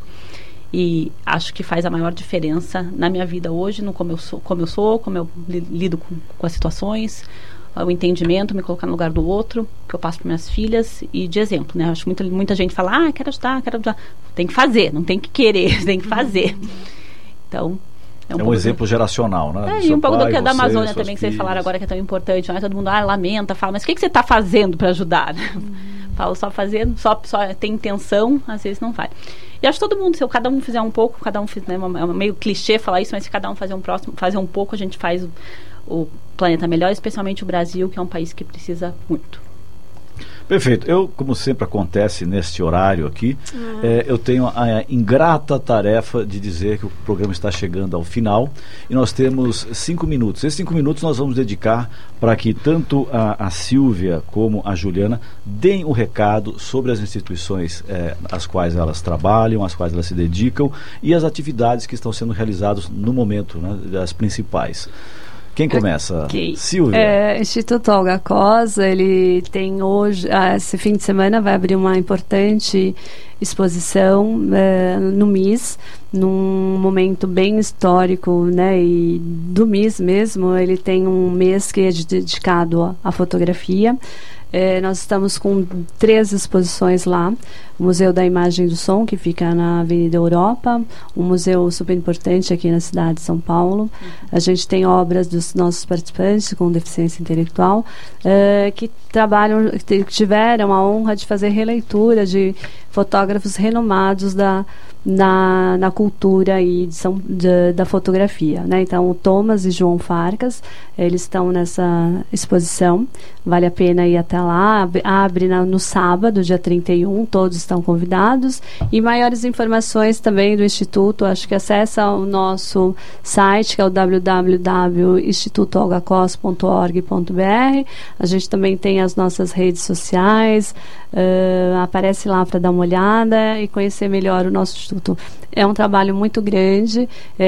E acho que faz a maior diferença na minha vida hoje, no como eu sou, como eu, sou, como eu lido com, com as situações, o entendimento, me colocar no lugar do outro, que eu passo para minhas filhas, e de exemplo, né? Acho que muita, muita gente fala, ah, quero ajudar, quero ajudar. Tem que fazer, não tem que querer, tem que fazer. Então, é um, é um exemplo do... geracional, né? É, e um pouco pai, do que é da Amazônia também, que vocês falaram agora, que é tão importante. Né? Todo mundo, ah, lamenta, fala, mas o que, que você está fazendo para ajudar? Hum. Falo, só fazendo, só, só tem intenção, às vezes não vai. E acho que todo mundo, se cada um fizer um pouco, cada um fizer, né, é meio clichê falar isso, mas se cada um fazer um próximo, fazer um pouco, a gente faz o, o planeta melhor, especialmente o Brasil, que é um país que precisa muito. Perfeito. Eu, como sempre acontece neste horário aqui, uhum. é, eu tenho a, a ingrata tarefa de dizer que o programa está chegando ao final e nós temos cinco minutos. Esses cinco minutos nós vamos dedicar para que tanto a, a Silvia como a Juliana deem o recado sobre as instituições é, às quais elas trabalham, às quais elas se dedicam e as atividades que estão sendo realizadas no momento, né, das principais. Quem começa? Okay. Silvia. É, Instituto Olga Cos, ele tem hoje, ah, esse fim de semana vai abrir uma importante exposição é, no M I S, num momento bem histórico, né, e do M I S mesmo. Ele tem um mês que é dedicado à fotografia. É, nós estamos com três exposições lá. O Museu da Imagem e do Som, que fica na Avenida Europa, um museu super importante aqui na cidade de São Paulo. Uhum. A gente tem obras dos nossos participantes com deficiência intelectual, é, que trabalham, que tiveram a honra de fazer releitura de fotógrafos renomados da, na, na cultura e de São, de, da fotografia, né? Então, o Thomas e João Farcas, eles estão nessa exposição. Vale a pena ir até lá. Abre, abre na, no sábado, dia trinta e um, todos estão convidados. E maiores informações também do Instituto, acho que acessa o nosso site, que é o w w w ponto instituto olga cos ponto org ponto b r. A gente também tem as nossas redes sociais, uh, aparece lá para dar uma olhada e conhecer melhor o nosso Instituto. É um trabalho muito grande,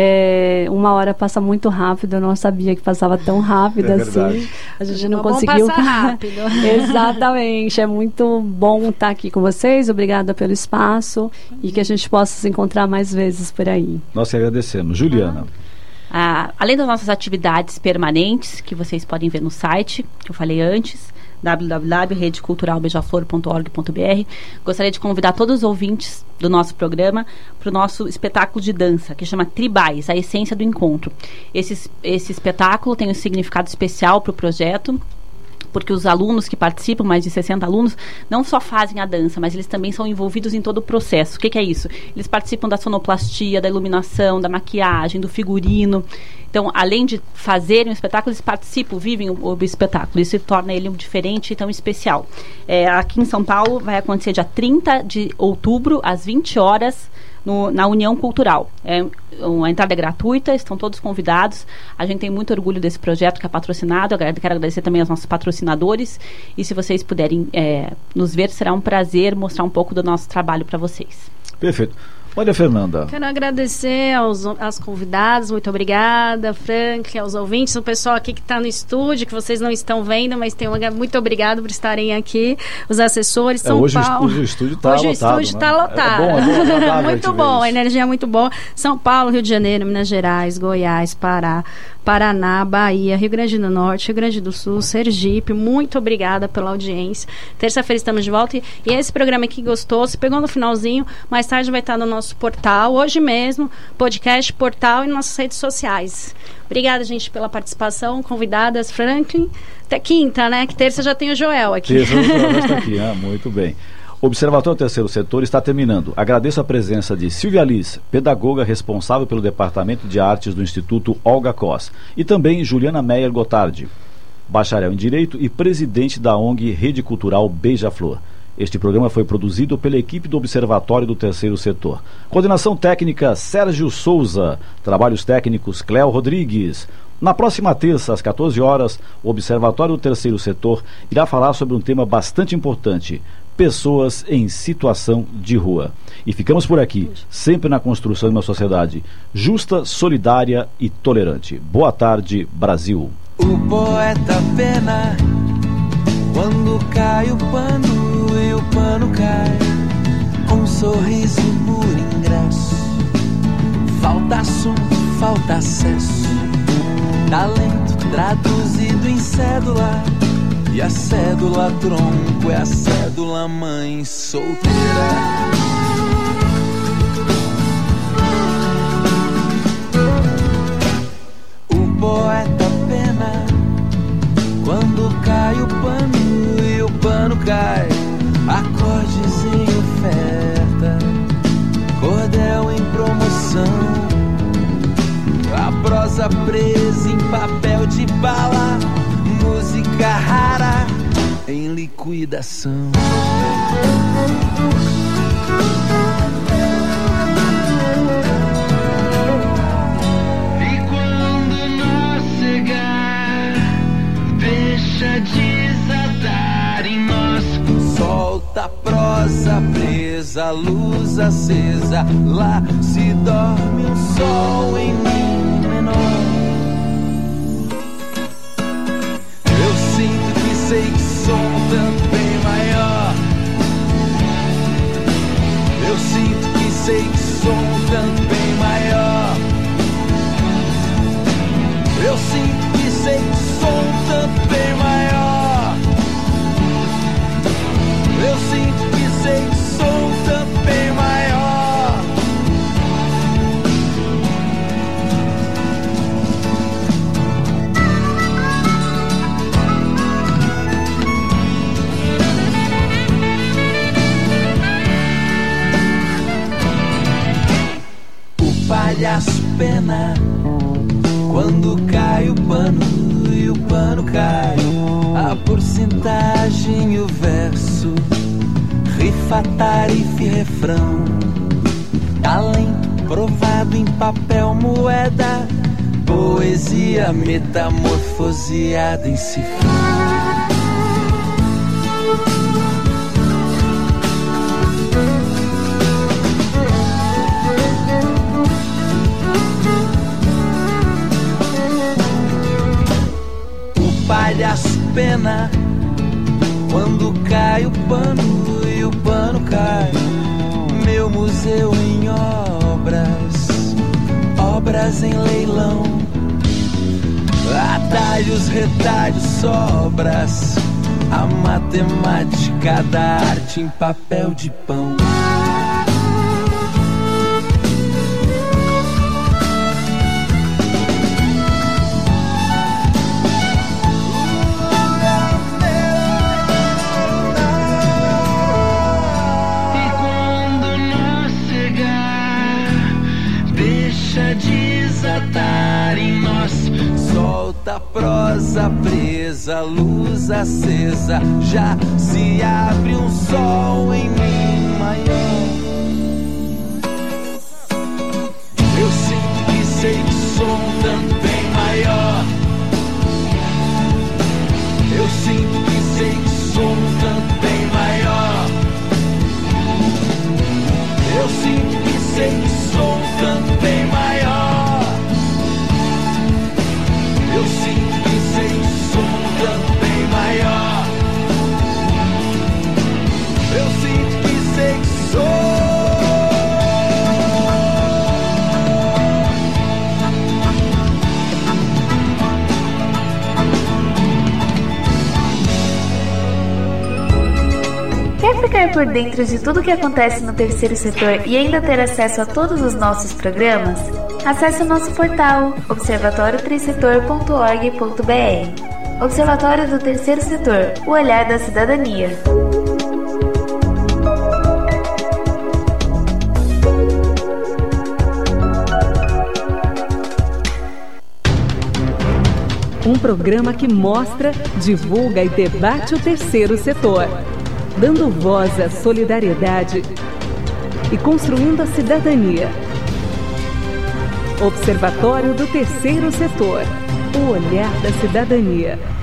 é, uma hora passa muito rápido, eu não sabia que passava tão rápido é assim. Verdade. A gente não, não conseguiu. Passar rápido. Exatamente, é muito bom estar aqui com vocês, obrigada pelo espaço e que a gente possa se encontrar mais vezes por aí. Nós que agradecemos. Juliana. Ah, além das nossas atividades permanentes, que vocês podem ver no site, que eu falei antes, w w w ponto rede cultural beija-flor ponto org ponto b r. Gostaria de convidar todos os ouvintes do nosso programa para o nosso espetáculo de dança, que chama Tribais, a essência do encontro. Esse, esse espetáculo tem um significado especial para o projeto, porque os alunos que participam, mais de sessenta alunos, não só fazem a dança, mas eles também são envolvidos em todo o processo. O que, que é isso? Eles participam da sonoplastia, da iluminação, da maquiagem, do figurino. Então, além de fazerem o espetáculo, eles participam, vivem o, o espetáculo. Isso torna ele um diferente e tão especial. É, aqui em São Paulo vai acontecer dia trinta de outubro, às vinte horas, No, na União Cultural. É, a entrada é gratuita, estão todos convidados. A gente tem muito orgulho desse projeto que é patrocinado. Eu quero agradecer também aos nossos patrocinadores. E se vocês puderem é, nos ver, será um prazer mostrar um pouco do nosso trabalho para vocês. Perfeito. Olha, Fernanda. Quero agradecer aos, aos convidados, muito obrigada, Frank, aos ouvintes, o pessoal aqui que está no estúdio, que vocês não estão vendo, mas tem uma, muito obrigado por estarem aqui, os assessores, São é, hoje Paulo. Hoje o estúdio está lotado. Hoje o estúdio está né? lotado. É bom, é bom, muito bom, a energia é muito boa. São Paulo, Rio de Janeiro, Minas Gerais, Goiás, Pará, Paraná, Bahia, Rio Grande do Norte, Rio Grande do Sul, Sergipe, muito obrigada pela audiência. Terça-feira estamos de volta e, e esse programa aqui gostou, se pegou no finalzinho, mais tarde vai estar no nosso portal, hoje mesmo, podcast, portal e nossas redes sociais. Obrigada, gente, pela participação, convidadas, Franklin, até quinta, né, que terça já tem o Joel aqui. Terça o Joel já está aqui, ah, muito bem. O Observatório Terceiro Setor está terminando. Agradeço a presença de Silvia Liz, pedagoga responsável pelo Departamento de Artes do Instituto Olga Cos, e também Juliana Meyer Gotardi, bacharel em Direito e presidente da O N G Rede Cultural Beija-Flor. Este programa foi produzido pela equipe do Observatório do Terceiro Setor. Coordenação técnica Sérgio Souza. Trabalhos técnicos Cléo Rodrigues. Na próxima terça, às quatorze horas, o Observatório do Terceiro Setor irá falar sobre um tema bastante importante: pessoas em situação de rua. E ficamos por aqui, sempre na construção de uma sociedade justa, solidária e tolerante. Boa tarde, Brasil. O poeta pena quando cai o pano e o pano cai, um sorriso por ingresso. Falta assunto, falta acesso, talento traduzido em cédula, e a cédula tronco é a cédula mãe solteira. O poeta pena quando cai o pano e o pano cai, acordes em oferta, cordel em promoção, a prosa presa em papel de bala, música rara em liquidação. E quando nós chegar, deixa desatar em nós. Solta a prosa presa, luz acesa, lá se dorme um sol em mi menor. Eu sinto que sei que sou um tanto bem maior. Eu sinto que sei que sou um tanto bem maior. Eu sinto que sei que sou um tanto bem maior. Eu sinto que sei que sou um tanto bem maior. O palhaço pena quando cai o pano e o pano cai, a porcentagem e o verso, rifa, tarifa e refrão, talento provado em papel moeda, poesia metamorfoseada em cifrão. Palhaço pena quando cai o pano e o pano cai, meu museu em obras, obras em leilão, atalhos, retalhos, sobras, a matemática da arte em papel de pão. Desatar em nós, solta a prosa presa, luz acesa, já se abre um sol em mim maior. Eu sinto que sei que sou um tanto bem maior. Eu sinto que sei que sou um tanto bem maior. Eu sinto que sei que sou um tanto bem maior. Eu sinto que sei que sou um tanto bem maior. Eu sinto que sei que sou. Quer ficar por dentro de tudo que acontece no terceiro setor e ainda ter acesso a todos os nossos programas? Acesse o nosso portal observatório três setor ponto org ponto br. Observatório do Terceiro Setor, o olhar da cidadania. Um programa que mostra, divulga e debate o terceiro setor, dando voz à solidariedade e construindo a cidadania. Observatório do Terceiro Setor, o olhar da cidadania.